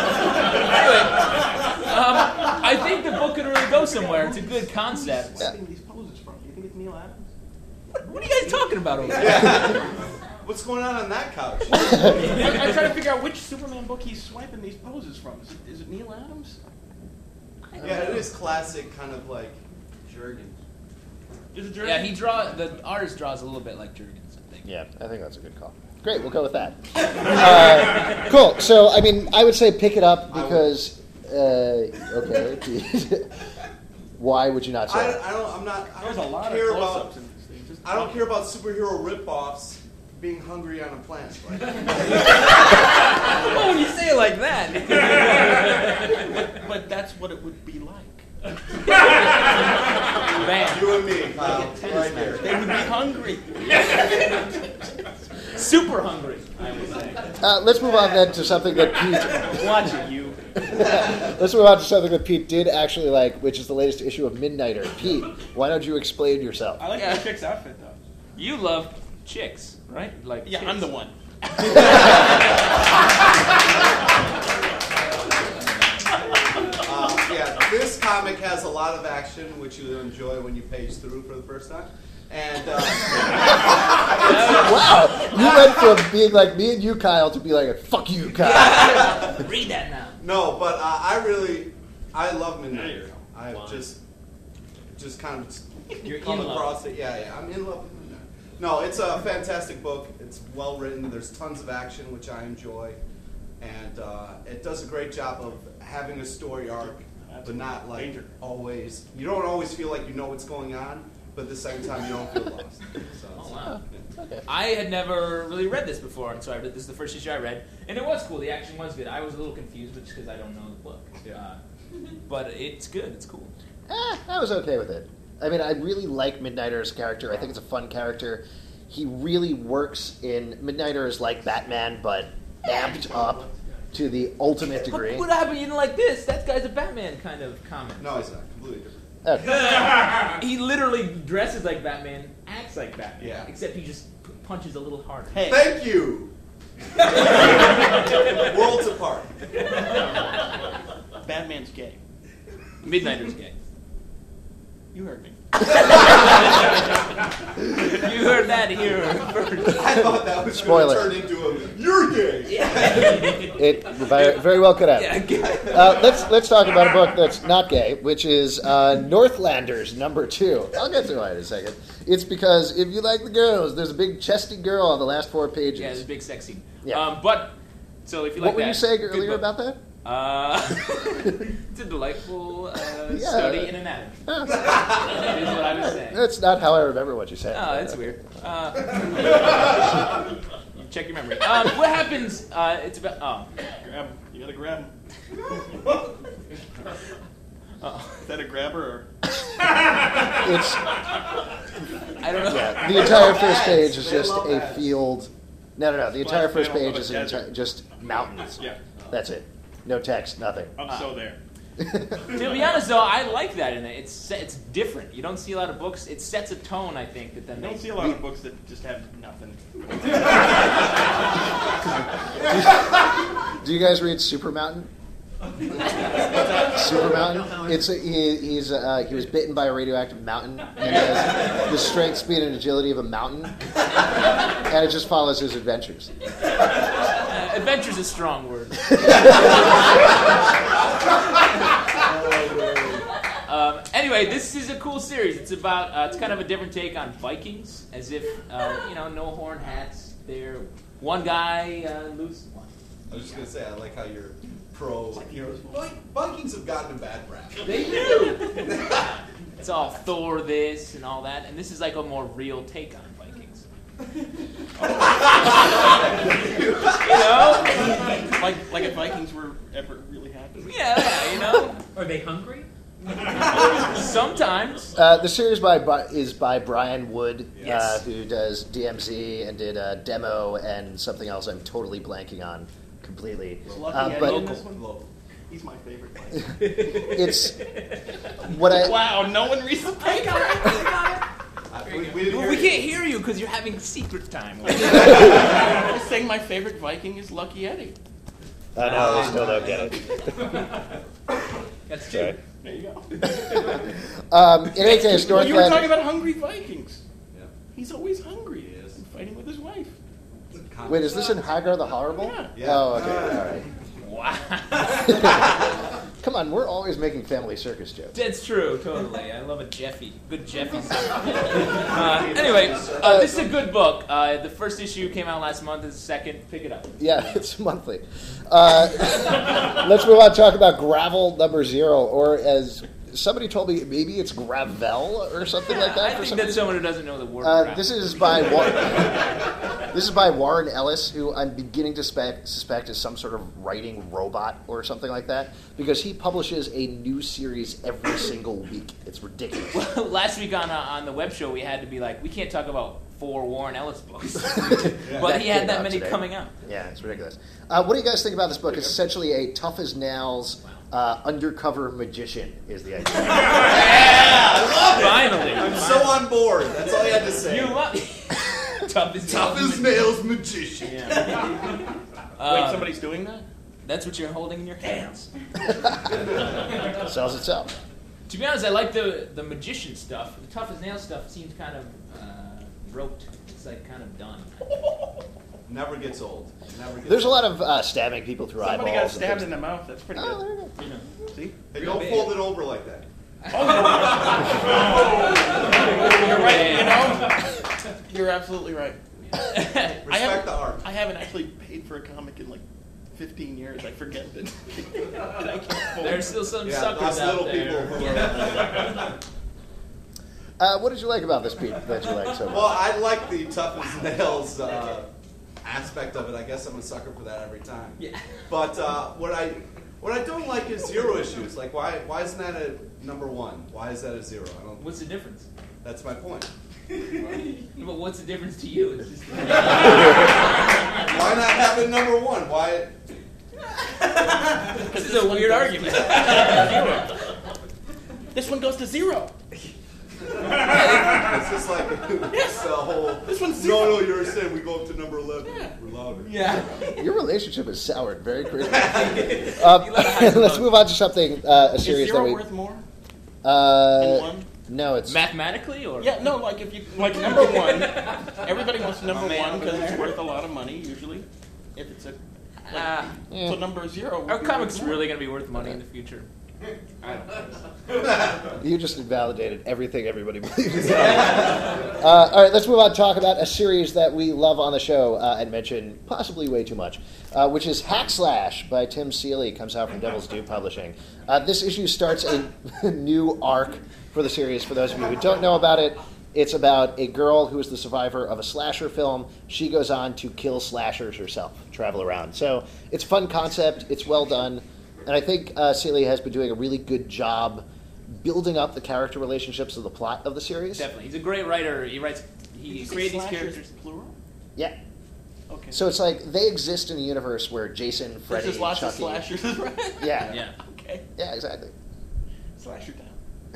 C: I think the book could really go somewhere. It's a good concept.
B: Yeah.
D: These poses from. You think it's Neil Adams?
C: What are you guys talking about over there?
F: Yeah. What's going on that couch?
D: I'm trying to figure out which Superman book he's swiping these poses from. Is it Neil Adams?
F: Yeah, it is classic, kind of like Jurgens.
D: Is it Jerry?
C: Yeah, the artist draws a little bit like Jurgens, I think.
B: Yeah, I think that's a good call. Great, we'll go with that. Cool. So, I mean, I would say pick it up because. Okay. Why would you not say? it?
F: I don't
D: There's a lot of
F: care
D: close-ups
F: about.
D: in this thing. Just
F: I don't care about superhero rip-offs being hungry on a planet. Right?
C: Oh, when you say it like that.
D: but that's what it would be like.
C: Bam.
F: You you and me, Kyle. Right here.
D: They would be hungry.
C: Super hungry, I would say.
B: Let's move on then to something that Pete.
C: Watch it, you.
B: Let's move on to something that Pete did actually like, which is the latest issue of Midnighter. Pete, why don't you explain yourself?
H: I like the chick's outfit though.
C: You love chicks, right? Like
D: Yeah,
C: chicks.
D: I'm the one.
F: Yeah, this comic has a lot of action, which you'll enjoy when you page through for the first time. And
B: Wow, you went from being like me and you, Kyle, to be like, fuck you, Kyle.
C: Read that now.
F: no, but I love Midnighter. I've just kind of
C: You're
F: come
C: in love.
F: across it. Yeah, I'm in love with Midnighter. No, it's a fantastic book. It's well written. There's tons of action, which I enjoy, and it does a great job of having a story arc, but not like
D: Danger.
F: always. You don't always feel like you know what's going on, but at the same time you don't feel lost. So,
C: Oh, wow.
B: Okay.
C: I had never really read this before, and so I read this is the first issue I read, and it was cool. The action was good. I was a little confused, just because I don't know the book. But it's good. It's cool.
B: I was okay with it. I mean, I really like Midnighter's character. I think it's a fun character. He really works in... Midnighter is like Batman, but amped up to the ultimate degree.
C: What happened? You didn't like this? That guy's a Batman kind of comic.
F: no, it's not completely different.
B: Okay.
C: He literally dresses like Batman, acts like Batman.
F: Yeah.
C: Except he just punches a little harder.
D: Hey,
F: Thank you. Worlds apart.
D: Batman's gay.
C: Midnighter's gay.
D: You heard me.
C: You heard that here first.
F: I thought that was
B: Spoiler.
F: going to turn into a "you're gay."
B: It very well could have.
C: Yeah, gay.
B: Let's talk about a book that's not gay, which is Northlanders #2. I'll get to it in a second. It's because if you like the girls, there's a big chesty girl on the last 4 pages.
C: Yeah, there's a big sex scene.
B: Yeah.
C: But, so if you like
B: What were
C: that,
B: you saying
C: good
B: earlier
C: book.
B: about that?
C: It's a delightful
B: Yeah.
C: study in anatomy. That is what I was saying.
B: That's not how I remember what you said.
C: Oh, that's weird. Check your memory. What happens? It's about.
D: Grab him. You gotta grab him. Is that a grabber or?
B: It's
C: I don't know.
B: yeah. The entire first page is just a
F: Lopez.
B: field. No. The entire first
D: panel
B: page
D: of
B: is
D: a desert.
B: just mountains.
D: Yeah.
B: That's it. No text. Nothing.
D: I'm so there.
C: To be honest, though, I like that in it. It's different. You don't see a lot of books. It sets a tone, I think, that then
D: You
C: they
D: don't see a lot of books that just have nothing.
B: Do you guys read Super Mountain? Super Mountain. It's he was bitten by a radioactive mountain and has the strength, speed, and agility of a mountain, and it just follows his adventures.
C: Adventure's a strong word. Anyway, this is a cool series. It's about it's kind of a different take on Vikings, as if no horn hats. They're one guy loses one.
F: I was just going to say, I like how you're pro heroes. Vikings have gotten a bad rap.
C: They do. It's all Thor this and all that, and this is like a more real take on Vikings.
D: Like if Vikings were ever really happy.
C: Yeah.
G: Are they hungry?
C: Sometimes.
B: The series is by Brian Wood,
C: Yes.
B: who does DMZ and did Demo and something else I'm totally blanking on completely.
D: Is Lucky Eddie in this
B: But
D: one? He's my favorite.
B: it's what I.
D: Wow, no one reads the paper.
F: We didn't hear
C: We
F: you.
C: can't hear you because you're having secret time.
D: I was saying my favorite Viking is Lucky Eddie.
B: I know they still don't get it.
C: That's
B: Sorry.
C: true.
D: There you go.
B: In any case,
D: Well, you were talking
B: Northland.
D: about hungry Vikings.
F: Yeah.
D: He's always hungry.
F: He is.
D: And fighting with his wife.
B: Wait, is this in Hagar the Horrible?
D: Yeah.
B: Oh, okay, all right.
C: Wow.
B: Come on, we're always making family circus jokes.
C: That's true, totally. I love a Jeffy. Good Jeffy. Anyway, this is a good book. The first issue came out last month. The second, pick it up.
B: Yeah, it's monthly. Let's move on to talk about Gravel #0, or as somebody told me maybe it's Gravel or something like that.
C: I think that's someone who doesn't know the word.
B: This is by Warren Ellis, who I'm beginning to suspect is some sort of writing robot or something like that, because he publishes a new series every single week. It's ridiculous.
C: Well, last week on the web show, we had to be like, we can't talk about 4 Warren Ellis books, but he had that many coming out.
B: Yeah, it's ridiculous. What do you guys think about this book? It's essentially a tough as nails undercover magician is the idea.
C: Yeah, I love it. Finally,
F: I'm so on board. That's all I had to say.
C: You love tough
F: as nails magician.
C: Yeah.
D: Wait, somebody's doing that?
C: That's what you're holding in your hands.
B: Sells itself.
C: To be honest, I like the magician stuff. The tough as nails stuff seems kind of rote. It's like kind of done.
F: Never gets old.
B: There's a lot of stabbing people through
D: Somebody
B: eyeballs.
D: got stabbed in the mouth. That's pretty good.
B: There you go.
D: See?
F: Hey, don't fold it over like that.
D: You're right. You know, you're absolutely right.
F: Respect the art.
D: I haven't actually paid for a comic in like 15 years. I forget that. I can't fold.
C: There's still some suckers out
F: little
C: there.
F: people.
B: What did you like about this, Pete, that you liked so much?
F: Well, I like the tough as nails aspect of it. I guess I'm a sucker for that every time.
C: Yeah.
F: But what I don't like is zero issues. Like, why isn't that a number 1? Why is that a 0? I don't.
C: What's the difference?
F: That's my point.
C: But what's the difference to you? It's just
F: Why not have it number 1? Why?
C: This is a weird argument.
D: This one goes to 0.
F: It's just like this whole.
D: This one's 0.
F: No, you're saying we go up to number 11.
D: Yeah.
F: We're louder.
C: Yeah.
B: Your relationship is soured very quickly. Let's move on to something, a
D: Is
B: series
D: 0
B: that we...
D: worth more than 1?
B: No, it's...
C: Mathematically, or
D: Yeah, no, like if you like number 1, everybody wants number 1 because it's worth a lot of money usually. If it's a so number 0. would
C: Are
D: be
C: comics
D: worth more.
C: really going to be worth money in the future? I don't know.
B: You just invalidated everything everybody believes. All right, let's move on to talk about a series that we love on the show and mention possibly way too much, which is Hack Slash by Tim Seeley. Comes out from Devil's Due Publishing. This issue starts a new arc for the series. For those of you who don't know about it, it's about a girl who is the survivor of a slasher film. She goes on to kill slashers herself, travel around. So it's a fun concept. It's well done. And I think Seeley has been doing a really good job building up the character relationships of the plot of the series.
C: Definitely. He's a great writer. He created these characters.
D: Plural?
B: Yeah.
D: Okay.
B: So it's like they exist in a universe where Jason, Freddy,
D: There's just lots
B: Chucky...
D: of slashers, right?
B: Yeah.
C: Yeah.
D: Okay.
B: Yeah, exactly.
D: Slasher Town.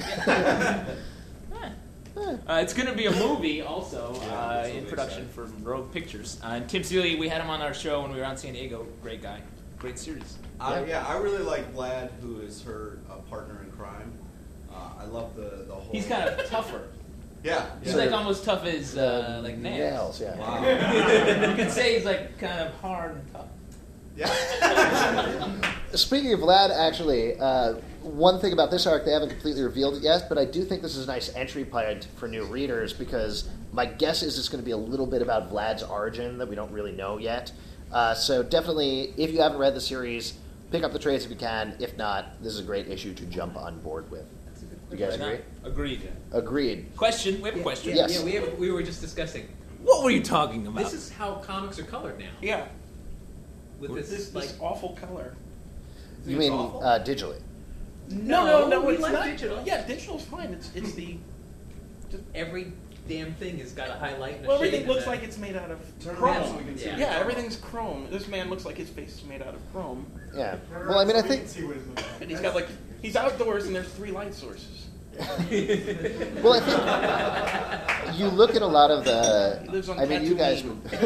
C: It's going to be a movie also in production for Rogue Pictures. And Tim Seeley, we had him on our show when we were out in San Diego. Great guy. Great series.
F: I really like Vlad, who is her partner in crime. I love the whole.
C: He's kind of tougher.
F: Yeah.
C: He's like almost tough as like nails.
B: Yeah.
F: Wow.
C: You could say he's like kind of hard and tough.
F: Yeah.
B: Speaking of Vlad, actually, one thing about this arc, they haven't completely revealed it yet, but I do think this is a nice entry point for new readers because my guess is it's going to be a little bit about Vlad's origin that we don't really know yet. So definitely, if you haven't read the series, pick up the trades if you can. If not, this is a great issue to jump on board with. Do you guys agree?
C: Agreed.
B: Agreed.
C: Question. We have a question.
B: Yes.
G: Yeah, we were just discussing.
C: What were you talking about?
G: This is how comics are colored now.
D: Yeah.
G: With
D: This
G: like
D: awful color.
B: You mean
F: awful?
B: Digitally?
D: No,
G: we
D: it's
G: like
D: not.
G: digital.
D: Yeah, digital's fine. It's the.
G: every damn thing has got a highlight and a
D: Well,
G: shade
D: everything
G: and
D: looks
G: a-
D: like it's made out of
F: Turn
D: chrome.
F: around so we can see.
G: Yeah.
D: Yeah, everything's chrome. This man looks like his face is made out of chrome.
B: Yeah. Well, I mean, I think...
D: And he's got like, he's outdoors and there's 3 light sources.
B: Well, I think you look at a lot of the...
D: He lives on
B: I mean, you guys
D: Tatooine.
B: would...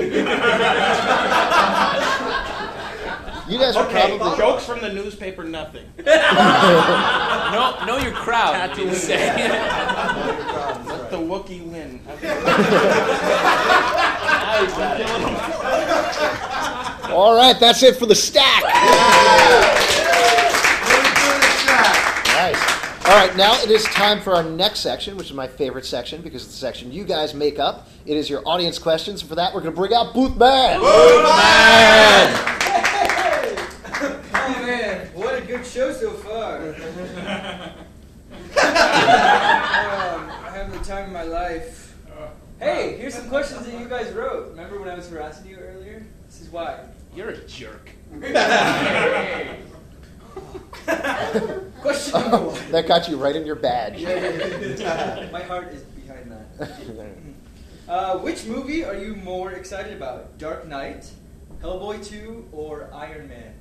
B: You guys are
D: Okay,
B: probably...
D: jokes from the newspaper, nothing.
C: Know your crowd. You mean to say.
D: Let the Wookiee win.
B: All right, that's it for the stack. Nice. All right, now it is time for our next section, which is my favorite section because it's the section you guys make up. It is your audience questions. And for that, we're going to bring out Boothman.
A: Oh man, what a good show so far. some questions that you guys wrote. Remember when I was harassing you earlier? This is why.
D: You're a jerk.
A: Question number one.
B: That got you right in your badge.
A: My heart is behind that. Which movie are you more excited about? Dark Knight, Hellboy 2, or Iron Man?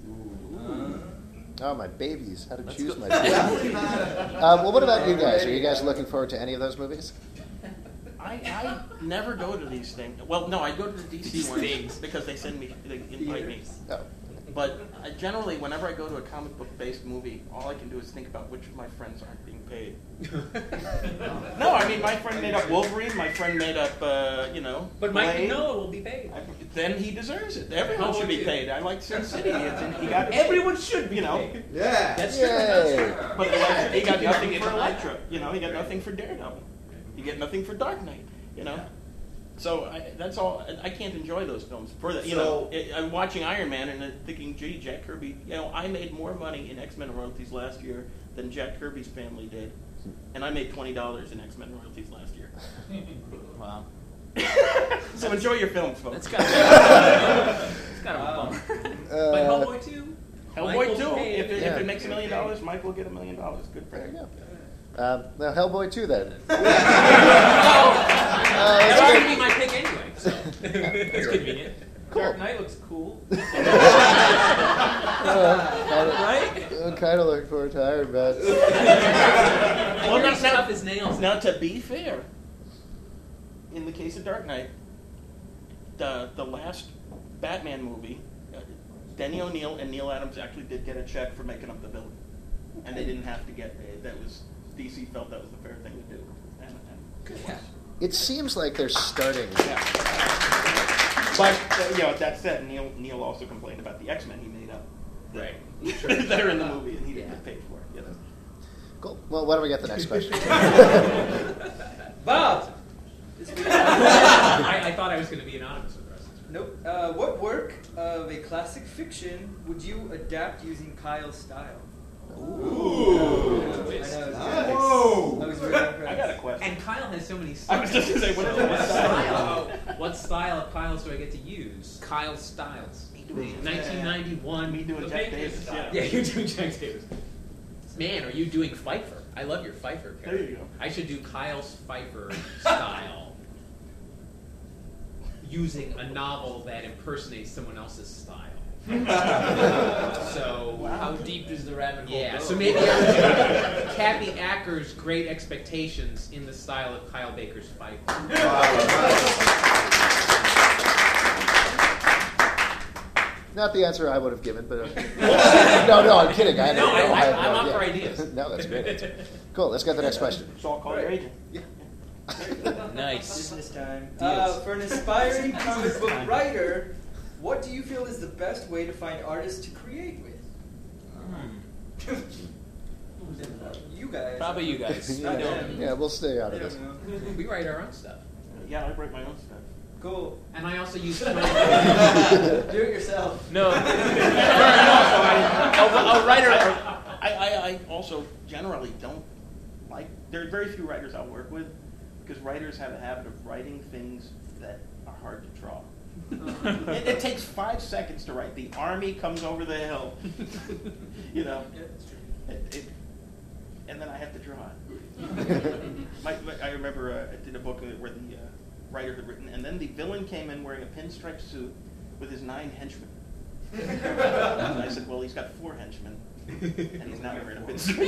B: Oh, my babies. How to choose my babies. Well, what about you guys? Are you guys looking forward to any of those movies?
D: I never go to these things. Well, no, I go to the DC ones because they invite me.
B: Oh.
D: But generally, whenever I go to a comic book based movie, all I can do is think about which of my friends aren't being paid. No, I mean, my friend made up Wolverine, my friend made up,
G: But Mike
D: Blade.
G: Mignola will be paid.
D: Then he deserves it. Everyone should be paid. I like Sin City.
G: Everyone should be paid.
F: Yeah.
G: That's true.
B: Yay.
D: But he got nothing for Elektra. He got nothing for Daredevil. You get nothing for Dark Knight. So that's all. I can't enjoy those films. For that, I'm watching Iron Man and thinking, gee, Jack Kirby. I made more money in X-Men royalties last year than Jack Kirby's family did, and I made $20 in X-Men royalties last year.
C: Wow.
D: So enjoy your films, folks.
C: That's kind of a bummer.
G: But Hellboy 2?
D: Hellboy 2. If
B: Yeah.
D: it makes $1 million, Mike will get $1 million. Good for
B: There
D: him.
B: you go. Now, Hellboy 2 then.
G: That's going to be my pick anyway, so it's convenient.
A: Dark Knight looks cool.
B: Right? I'm kind of looking forward to Iron Man.
D: Well,
G: Very tough as nails.
D: Now, to be fair, in the case of Dark Knight, the last Batman movie, Denny O'Neil and Neil Adams actually did get a check for making up the villain, and they didn't have to get paid. DC felt that was the fair thing to do. And
B: It seems like they're starting.
D: yeah. But that said, Neil also complained about the X-Men he made up.
G: Right.
D: That are in the movie, and he didn't get paid for it.
B: Cool. Well, why don't we get the next question?
A: Bob!
G: I thought I was going to be anonymous with the rest.
A: Nope. What work of a classic fiction would you adapt using Kyle's style?
F: Ooh.
A: I know.
F: Whoa.
A: I was really impressed.
D: I got a question.
G: And Kyle has so many
D: I
G: styles.
D: was just going to say, what is
G: What
D: it?
G: style? What style of Kyle's do I get to use?
C: Kyle Styles.
G: 1991.
D: Me doing
G: The
D: Jack
G: Patriots
D: Davis,
G: style.
D: yeah.
G: Yeah, you're doing Jack Davis. Man, are you doing Pfeiffer? I love your Pfeiffer character.
D: There you go.
G: I should do Kyle's Pfeiffer style. Using a novel that impersonates someone else's style. So,
C: How deep does the rabbit hole
G: yeah,
C: go?
G: so maybe I would do Kathy Acker's Great Expectations in the style of Kyle Baker's Pfeiffer.
B: Not the answer I would have given, but no, I'm kidding. I
G: No,
B: have
G: I'm up
B: idea.
G: for ideas.
B: No, that's a great answer. Cool. Let's get to the next question.
D: So I'll call your agent.
C: Nice.
A: Business time.
C: Deals.
A: For an aspiring comic book writer, what do you feel is the best way to find artists to create with? You guys.
C: Probably you guys.
A: Not them.
B: Yeah, we'll stay out
A: I
B: of this.
A: don't know.
G: We write our own stuff.
D: Yeah, I write my own stuff.
A: Cool.
G: And I also use
A: Do it yourself.
C: No.
D: A writer. I also generally don't like. There are very few writers I'll work with because writers have a habit of writing things that are hard to draw. It takes 5 seconds to write. The army comes over the hill.
A: Yeah, that's true.
D: And then I have to draw it. I remember I did a book where the writer had written, and then the villain came in wearing a pinstripe suit with his 9 henchmen. And I said, well, he's got 4 henchmen, and he's not wearing a pinstripe.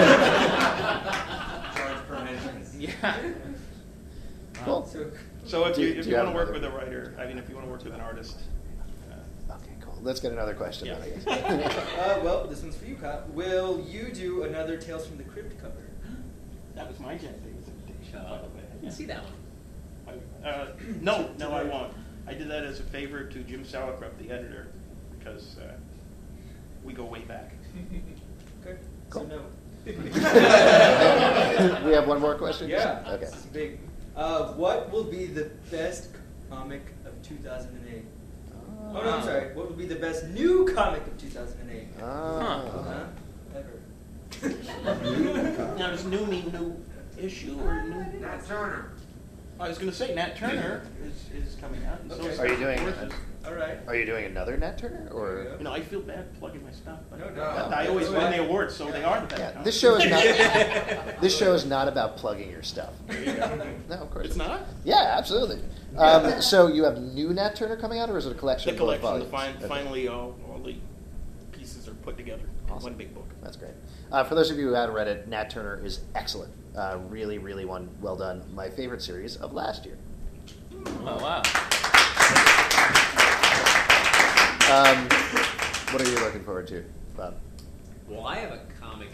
A: Charge per henchman.
C: Yeah.
B: Cool.
D: So if
B: Do
D: you
B: you
D: want
B: have
D: to work
B: another-
D: with a writer, I mean, if you want to work with an artist,
B: Okay, cool. Let's get another question.
D: Yeah.
B: Then, I guess.
A: Well, this one's for you, Kyle. Will you do another Tales from the Crypt cover?
D: that was my Jack Davis invitation, by the way.
G: I didn't see that one.
D: No, I won't. I did that as a favor to Jim Sauerkraut, the editor, because we go way back.
A: Okay.
B: Cool.
A: So no.
B: We have one more question?
A: Yeah.
B: Okay.
A: This is big. What will be the best comic of 2008? Oh no, I'm sorry. What will be the best new comic of 2008?
B: Ah.
A: Ever.
D: Now, does new mean new issue or new?
F: Nat Turner.
D: I was going to say Nat Turner is coming out. And so is
B: Are you doing?
A: All right.
B: Are you doing another Nat Turner or?
D: You know, I feel bad plugging my stuff. But
A: No.
D: I always win the awards, so they are the best.
B: Yeah, this show is not. This show is not about plugging your stuff. No, of course
D: It's not?
B: Yeah, absolutely. So you have new Nat Turner coming out, or is it a collection?
D: The
B: of both
D: collection.
B: volumes? Okay.
D: Finally, all the pieces are put together in
B: Awesome.
D: one big book.
B: That's great. For those of you who haven't read it, Nat Turner is excellent. Really, really well done. My favorite series of last year.
C: Oh, wow.
B: What are you looking forward to, Bob?
G: Well, I have a comic.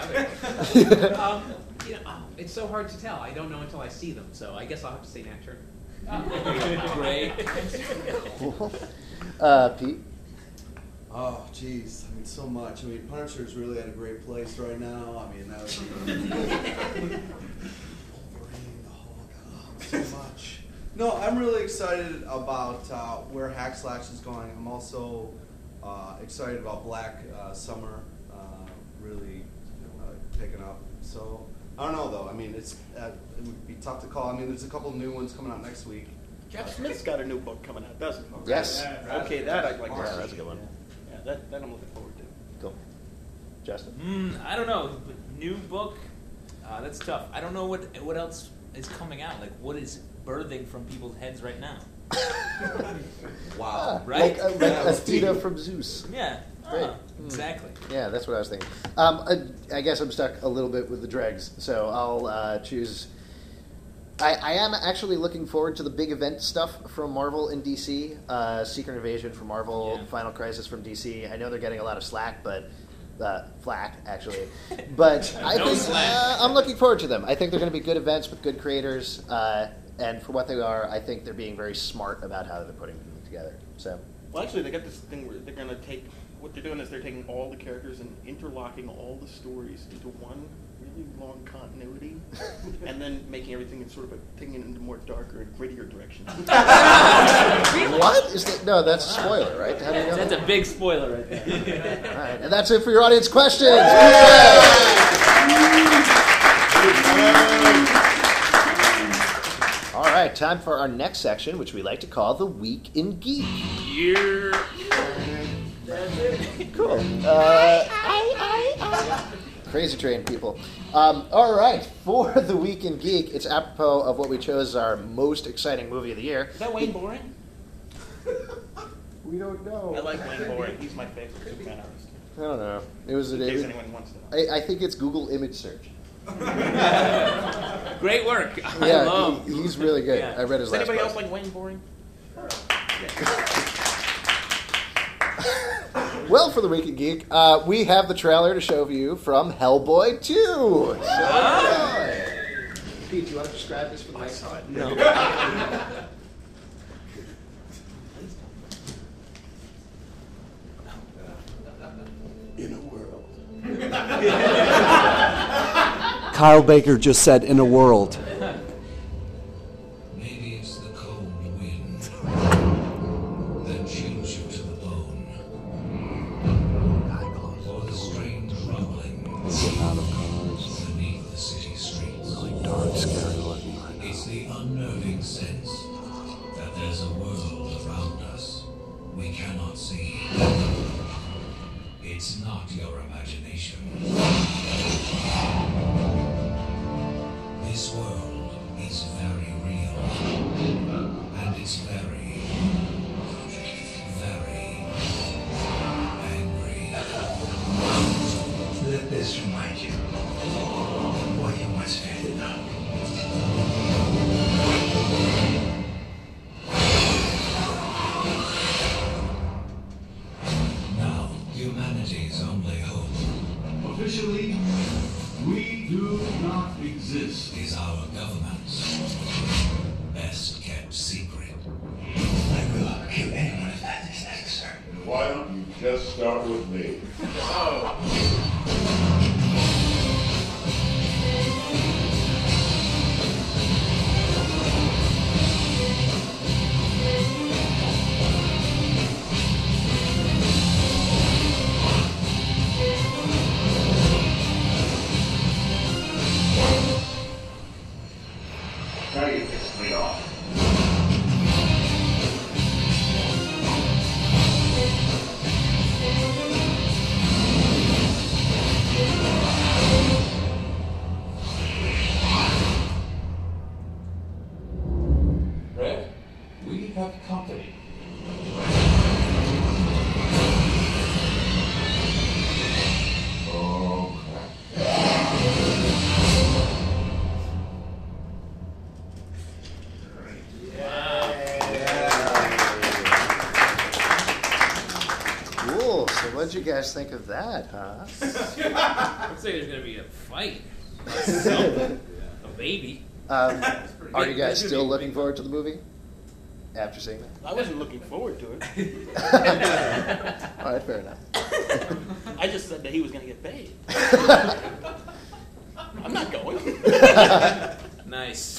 G: It's so hard to tell. I don't know until I see them, so I guess I'll have to say Nat Turner.
C: Great.
B: Cool. Pete?
F: Oh, jeez. I mean, so much. I mean, Punisher's really at a great place right now. I mean, that would be Wolverine, the Hulk. Oh, so much. No, I'm really excited about where Hack Slash is going. I'm also excited about Black Summer really picking up. So, I don't know, though. I mean, it would be tough to call. I mean, there's a couple new ones coming out next week.
D: Jeff Smith's got a new book coming out, doesn't he?
B: Yes.
D: Okay, that I'd like to
B: Yeah,
D: see.
B: that's a good one.
D: Yeah, that I'm looking forward to.
B: Cool. Justin?
C: I don't know. New book? That's tough. I don't know what else is coming out. Like, what is birthing from people's heads right now?
F: Wow.
C: Right?
B: Like Athena from Zeus.
C: Yeah.
B: Great.
C: Exactly.
B: Yeah, that's what I was thinking. I guess I'm stuck a little bit with the dregs, so I'll choose. I am actually looking forward to the big event stuff from Marvel and DC. Secret Invasion from Marvel,
C: Yeah.
B: Final Crisis from DC. I know they're getting a lot of slack, but flack actually. But I
C: No
B: think
C: slack.
B: I'm looking forward to them. I think they're going to be good events with good creators, and for what they are, I think they're being very smart about how they're putting them together. So.
D: Well, actually, they got this thing where they're going to take. What they're doing is they're taking all the characters and interlocking all the stories into one really long continuity, and then making everything in sort of taking it into more darker and grittier directions.
B: What is that? No, that's a spoiler, right? How do you know
C: That's
B: that?
C: a big spoiler right there.
B: All right, and that's it for your audience questions. All right, time for our next section, which we like to call the Week in Geek. Cool. Crazy train people. All right, for the Week in Geek, it's apropos of what we chose as our most exciting movie of the year.
D: Is that Wayne Boring?
B: We don't know.
D: I like Wayne Boring. He's my favorite Superman artist.
B: I don't know. It was
D: In
B: an
D: case
B: image.
D: anyone wants to know.
B: I think it's Google image search.
C: Great work. I
B: Yeah,
C: love.
B: he's really good.
C: Yeah.
B: I read his
D: Does
B: last
D: anybody
B: book.
D: else like Wayne Boring?
B: Well, for the Week in Geek, we have the trailer to show you from Hellboy 2. Pete, do you want to describe this for the next time?
D: No.
E: In a world. Kyle Baker just said, in a world.
I: Maybe it's the cold wind that chills you to the bone. Or the strange rumbling
E: Getting out of cars.
I: beneath the city streets.
E: Really dark, scary looking right now.
I: It's the unnerving sense that there's a world around us we cannot see. It's not your imagination. This world is very real. And it's very, very angry. Let this remind you why you must fear the dark. Now, humanity's only hope
J: Officially, we do not exist.
I: is our government's best kept secret.
J: I will kill anyone if that is necessary.
K: Why don't you just start with me? Now you piss me off.
B: What did you guys think of that, huh?
G: I'd say there's going to be a fight. A baby.
B: Are you guys still looking forward to the movie after seeing that?
D: I wasn't looking forward to it.
B: All right, fair enough.
D: I just said that he was going to get paid. I'm not going.
G: Nice.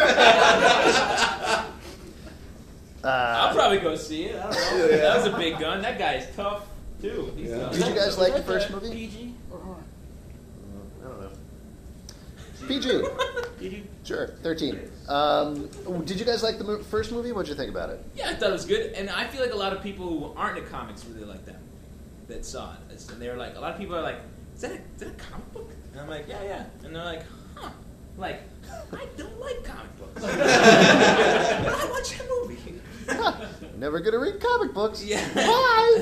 C: I'll probably go see it. I don't know. That was a big gun. That guy's tough, too. He's tough.
B: Did you guys like the first movie?
D: PG or R?
B: I don't know. PG.
D: PG?
B: Sure, 13. Did you guys like the first movie? What did you think about it?
C: Yeah, I thought it was good. And I feel like a lot of people who aren't into comics really like that saw it. And they were like, a lot of people are like, is that a comic book? And I'm like, yeah. And they're like, huh. Like, I don't like comic books. But I watch that movie.
B: Never gonna read comic books.
C: Yeah.
B: Bye.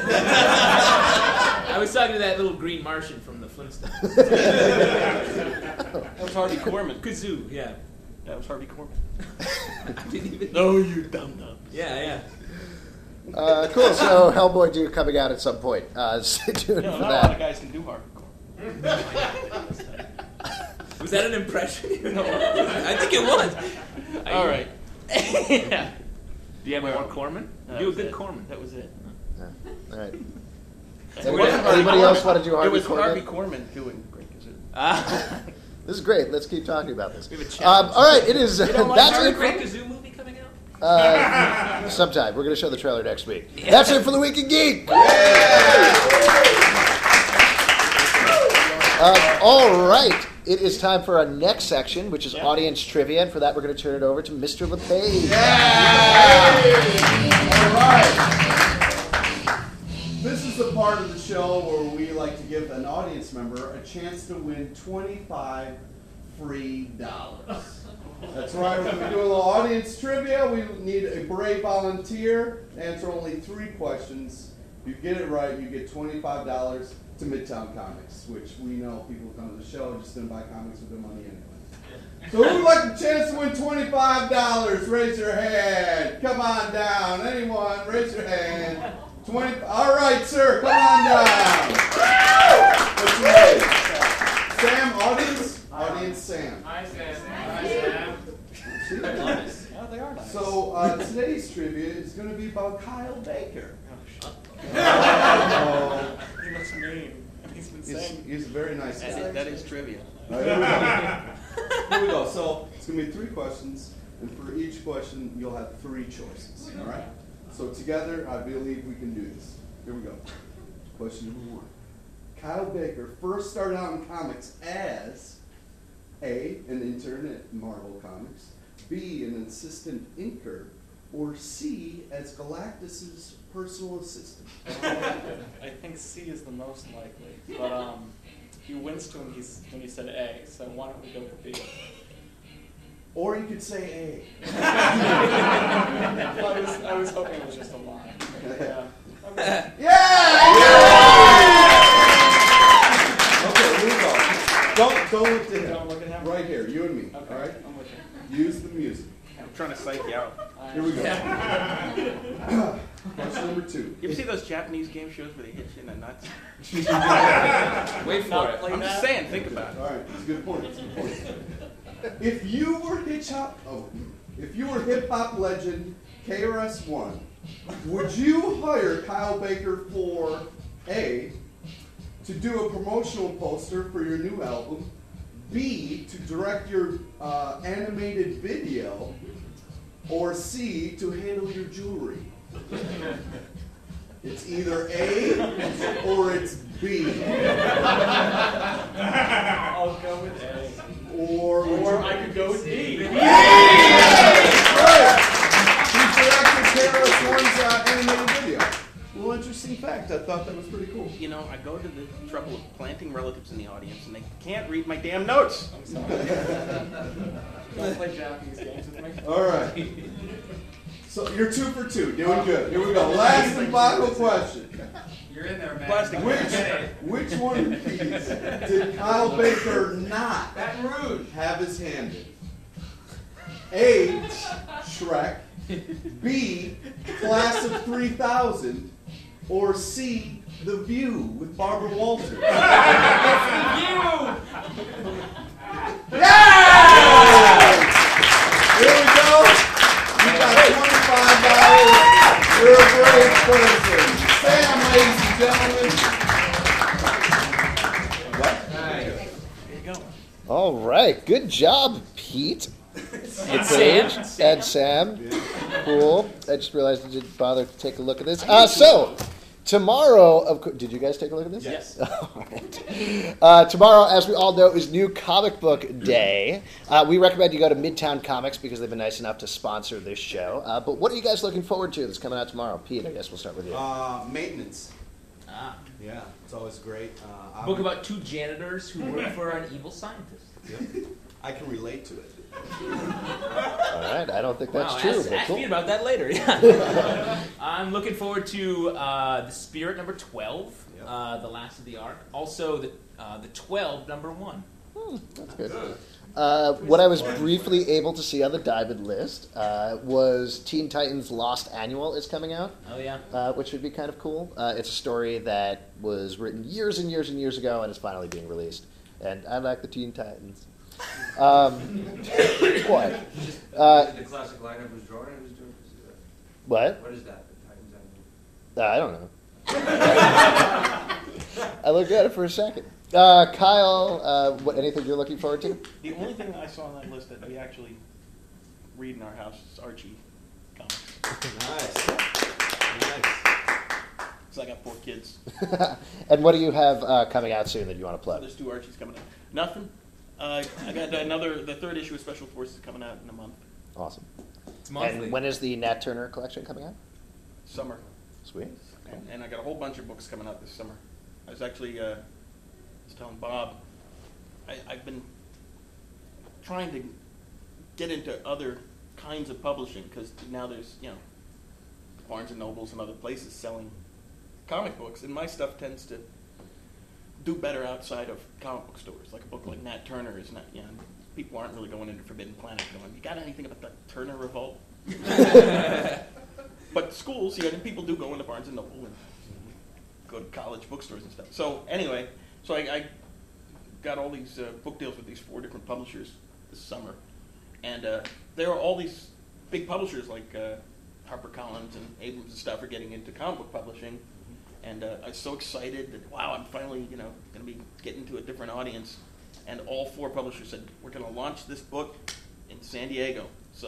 C: I was talking to that little green Martian from the Flintstones.
D: That was Harvey Korman.
C: Kazoo, yeah.
D: That was Harvey Korman.
C: I didn't even
D: No, you dum-dum.
C: Yeah.
B: Cool. So Hellboy 2 coming out at some point. Stay tuned
D: No,
B: for
D: not a
B: that.
D: lot of guys can do Harvey Korman.
C: Was that an impression? No. I think it was.
D: All right. Yeah.
C: Do you have more Corman? Do a good Corman.
D: That was it.
B: All right.
D: It wasn't Harvey
B: Anybody
D: Korman.
B: else want to do Harvey
D: It was
B: Korman?
D: Harvey Korman doing Great Kazoo.
B: This is great. Let's keep talking about this.
C: We have a challenge.
B: All right, it is.
C: You don't like
B: That's
C: our
B: it.
C: Great Kazoo movie coming out?
B: Sometime. We're going to show the trailer next week. That's it for the Week in Geek. All right. It is time for our next section, which is audience trivia, and for that we're going to turn it over to Mr. LePage.
F: All right. This is the part of the show where we like to give an audience member a chance to win $25 free. That's right. We're going to do a little audience trivia. We need a brave volunteer to answer only 3 questions. If you get it right, you get $25 to Midtown Comics, which we know people who come to the show just didn't buy comics with their money anyway. So who would like a chance to win $25? Raise your hand. Come on down. Anyone? Raise your hand. 20. All right, sir. Come on down. What's your name? Sam, audience? Audience Sam.
C: Hi, Sam.
F: See?
D: Nice. Oh, they are nice.
F: So today's trivia is going to be about Kyle Baker.
D: Oh, he looks mean. He's been saying.
F: He's a very nice guy.
D: That is trivia.
F: Here we go. So it's going to be 3 questions, and for each question, you'll have 3 choices. All right? So together, I believe we can do this. Here we go. Question number 1. Kyle Baker first started out in comics as A, an intern at Marvel Comics, B, an assistant inker, or C, as Galactus's personal assistant.
H: I think C is the most likely, but you winced when you said A, so why don't we go with B?
F: Or you could say A.
H: I was hoping it was just a lie. Yeah.
F: Okay, here we go. Don't look to him.
H: Don't look at him?
F: Right here, you and me.
H: Okay,
F: All right?
H: I'm with you.
F: Use the music.
D: I'm trying to psych you out.
F: Here we go. Question number 2.
D: You ever see those Japanese game shows where they hit you in the nuts?
C: Wait for it.
D: I'm just saying, think about it.
F: All right, it's a good point. If you were hip hop legend KRS-One, would you hire Kyle Baker for A, to do a promotional poster for your new album, B, to direct your animated video, or C, to handle your jewelry? It's either A or it's B.
H: I'll go with A.
F: Or
H: I could go with D.
F: Right. He directed KRS-One's animated video. Little interesting fact. I thought that was pretty cool.
D: You know, I go to the trouble of planting relatives in the audience, and they can't read my damn notes.
H: I'm sorry. Don't play Japanese games with me.
F: All right. So you're 2 for 2. Doing good. Here we go. Last and final question.
H: You're in there, man.
D: Plastic.
F: Which one of these did Kyle Baker not have his hand in? A, Shrek, B, Class of 3000, or C, The View with Barbara Walters.
C: It's The View!
F: Yeah! Here we go. You got $25. You're a great person. Sam, ladies and gentlemen. What?
D: There you go.
B: All right, good job, Pete.
C: And
B: Paige
C: Sam.
B: and Sam. Cool. I just realized I didn't bother to take a look at this. So, tomorrow, did you guys take a look at this?
C: Yes.
B: All right. Tomorrow, as we all know, is New Comic Book Day. We recommend you go to Midtown Comics because they've been nice enough to sponsor this show. But what are you guys looking forward to that's coming out tomorrow? Pete, I guess we'll start with you.
F: Maintenance.
C: Ah.
F: Yeah, it's always great.
C: Book about two janitors who work for an evil scientist.
F: Yep. I can relate to it.
B: All right, I don't think that's
C: Wow,
B: true.
C: Ask
B: But cool.
C: me about that later. Yeah. I'm looking forward to The Spirit number 12,
F: Yep.
C: The Last of the Ark. Also, the 12 number 1.
B: That's good. What I was briefly able to see on the Diamond list was Teen Titans Lost Annual is coming out.
C: Oh, yeah.
B: Which would be kind of cool. It's a story that was written years and years and years ago and is finally being released. And I like the Teen Titans. What?
L: The classic lineup was drawn and was doing.
B: What?
L: What is that? The Titans
B: I don't know. I looked at it for a second. Kyle, anything you're looking forward to?
D: The only thing I saw on that list that we actually read in our house is Archie comics.
F: Nice.
D: So I got 4 kids.
B: And what do you have coming out soon that you want to plug?
D: There's 2 Archies coming out. Nothing. I got the 3rd issue of Special Forces coming out in a month.
B: Awesome.
C: It's monthly.
B: And when is the Nat Turner collection coming out?
D: Summer.
B: Sweet. Okay.
D: And I got a whole bunch of books coming out this summer. I was actually I was telling Bob, I've been trying to get into other kinds of publishing because now there's, Barnes and Nobles and other places selling comic books, and my stuff tends to do better outside of comic book stores. Like a book like Nat Turner is not, people aren't really going into Forbidden Planet going, you got anything about the Turner Revolt? But schools, people do go into Barnes and Noble and go to college bookstores and stuff. So anyway, I got all these book deals with these 4 different publishers this summer, and there are all these big publishers like HarperCollins and Abrams and stuff are getting into comic book publishing, and I was so excited that wow, I'm finally going to be getting to a different audience, and all 4 publishers said we're going to launch this book in San Diego. So,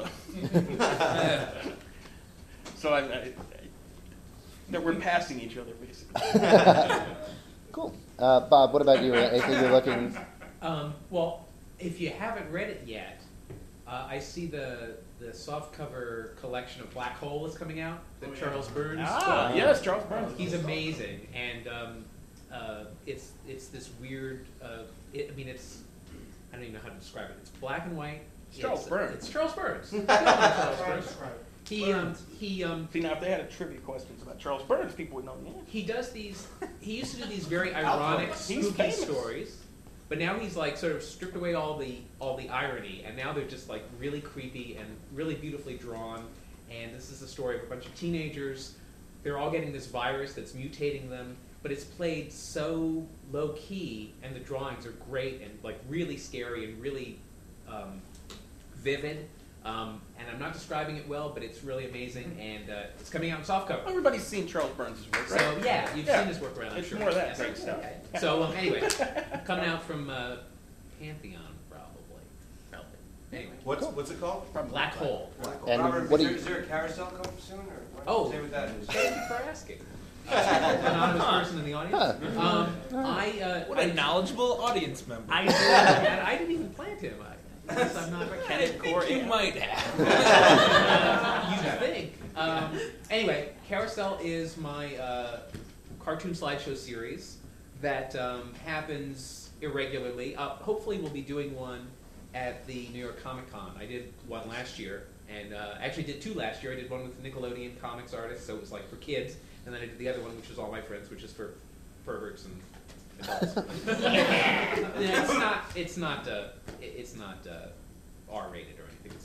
D: that we're passing each other basically.
B: Cool. Bob, what about you? Anything you're looking?
G: Well, if you haven't read it yet, I see the softcover collection of Black Hole is coming out. That Charles Burns.
D: Yes, Charles Burns.
G: He's amazing, and it's this weird. It's I don't even know how to describe it. It's black and white.
D: It's Charles Burns.
G: It's Charles Burns. Charles Burns. He
D: see now if they had trivia questions about Charles Burns, people would know the answer.
G: He does these. He used to do these very ironic, spooky stories, but now he's like sort of stripped away all the irony, and now they're just like really creepy and really beautifully drawn. And this is the story of a bunch of teenagers. They're all getting this virus that's mutating them, but it's played so low key, and the drawings are great and like really scary and really vivid. And I'm not describing it well, but it's really amazing, and it's coming out in softcover.
D: Everybody's seen Charles Burns' work, right?
G: So yeah, you've seen his work around. I'm
D: It's
G: sure.
D: more of that
G: Yes.
D: great stuff.
G: So anyway, coming out from Pantheon, probably. Anyway,
F: what's it called?
G: Black Hole.
B: And
L: Robert,
B: what
L: is there a carousel coming soon? Or what?
G: Oh,
L: Say what that is.
G: thank you for asking. Anonymous person in the audience.
C: What a knowledgeable audience member.
G: I didn't even plant him. I guess I'm not.
C: I think you might have.
G: You think? Anyway, Carousel is my cartoon slideshow series that happens irregularly. Hopefully, we'll be doing one at the New York Comic Con. I did one last year, and actually did 2 last year. I did one with Nickelodeon comics artists, so it was like for kids, and then I did the other one, which is all my friends, which is for perverts and adults. It's not R-rated or anything. It's PG-13.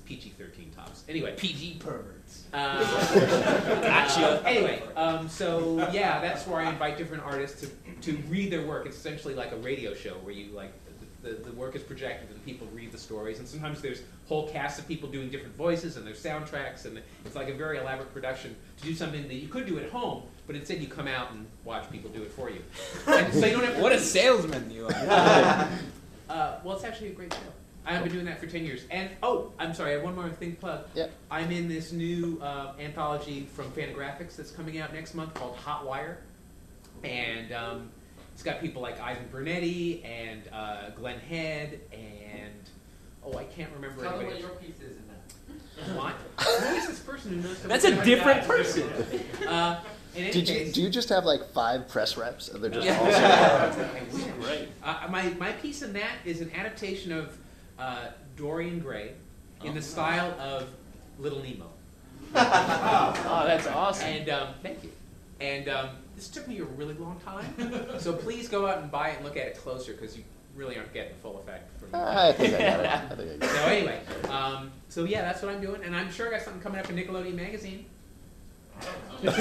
G: PG-13 tops. Anyway,
C: PG perverts.
G: Gotcha. Anyway, so yeah, that's where I invite different artists to read their work. It's essentially like a radio show where you like the work is projected and people read the stories. And sometimes there's whole casts of people doing different voices and there's soundtracks, and it's like a very elaborate production to do something that you could do at home, but instead you come out and watch people do it for you. And so you don't have to
C: What a salesman you are.
G: well, it's actually a great show. I've been doing that for 10 years. And, I'm sorry, I have one more thing to plug.
B: Yep.
G: I'm in this new anthology from Fantagraphics that's coming out next month called Hot Wire. And it's got people like Ivan Bernetti and Glenn Head and, I can't remember.
C: Tell them
G: anybody
C: what
G: else.
C: your piece is in that.
G: What? Who is this person who knows so
C: That's
G: much
C: a
G: about
C: different
G: that?
C: person.
G: In any case,
B: Do you just have like 5 press reps and they're just all
D: Great.
G: my piece in that is an adaptation of Dorian Gray in the style of Little Nemo.
C: Oh, that's awesome.
G: And thank you. And this took me a really long time, so please go out and buy it and look at it closer because you really aren't getting the full effect from it.
B: I think I got it. I think I got it.
G: So anyway, so yeah, that's what I'm doing, and I'm sure I got something coming up in Nickelodeon Magazine.
B: All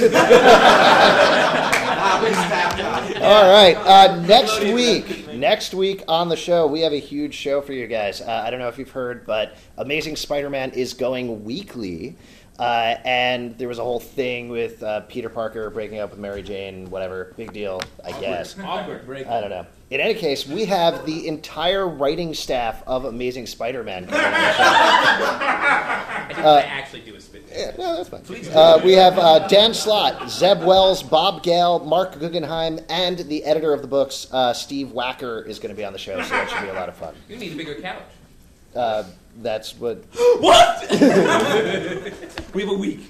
B: right. Next week on the show, we have a huge show for you guys. I don't know if you've heard, but Amazing Spider-Man is going weekly. And there was a whole thing with Peter Parker breaking up with Mary Jane, whatever. Big deal, I guess.
C: Awkward break.
B: I don't know. In any case, we have the entire writing staff of Amazing Spider-Man coming on the show.
G: I didn't want to actually do a spit test.
B: Yeah, no, that's fine. We have Dan Slott, Zeb Wells, Bob Gale, Mark Guggenheim, and the editor of the books, Steve Wacker, is going to be on the show, so that should be a lot of fun.
G: You need a bigger couch.
B: That's what...
C: What? We have a week.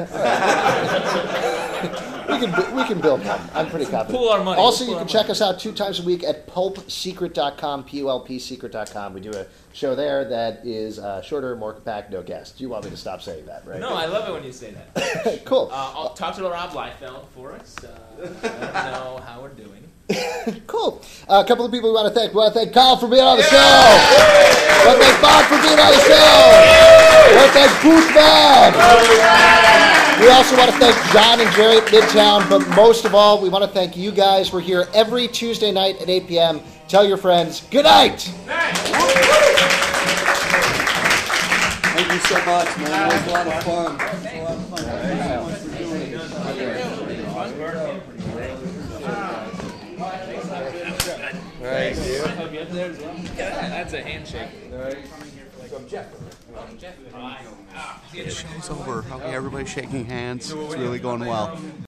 B: We can build one. I'm pretty confident.
C: Pool our money.
B: Also, you can check us out 2 times a week at pulpsecret.com, pulpsecret.com. We do a show there that is shorter, more compact, no guests. You want me to stop saying that, right?
C: No, I love it when you say that.
B: Cool.
C: I'll talk to Rob Liefeld for us. Let him know how we're doing.
B: Cool. A couple of people we want to thank. We want to thank Kyle for being on the show. We want to thank Bob for being on the show. We want to thank Booth Man. We also want to thank John and Jerry at Midtown, but most of all, we want to thank you guys. We're here every Tuesday night at 8 p.m. Tell your friends, good night.
M: Thank you so much, man. It was a lot of fun.
B: All right.
C: That's a handshake.
M: Jeff.
E: The show's over. Okay, everybody's shaking hands. It's really going well.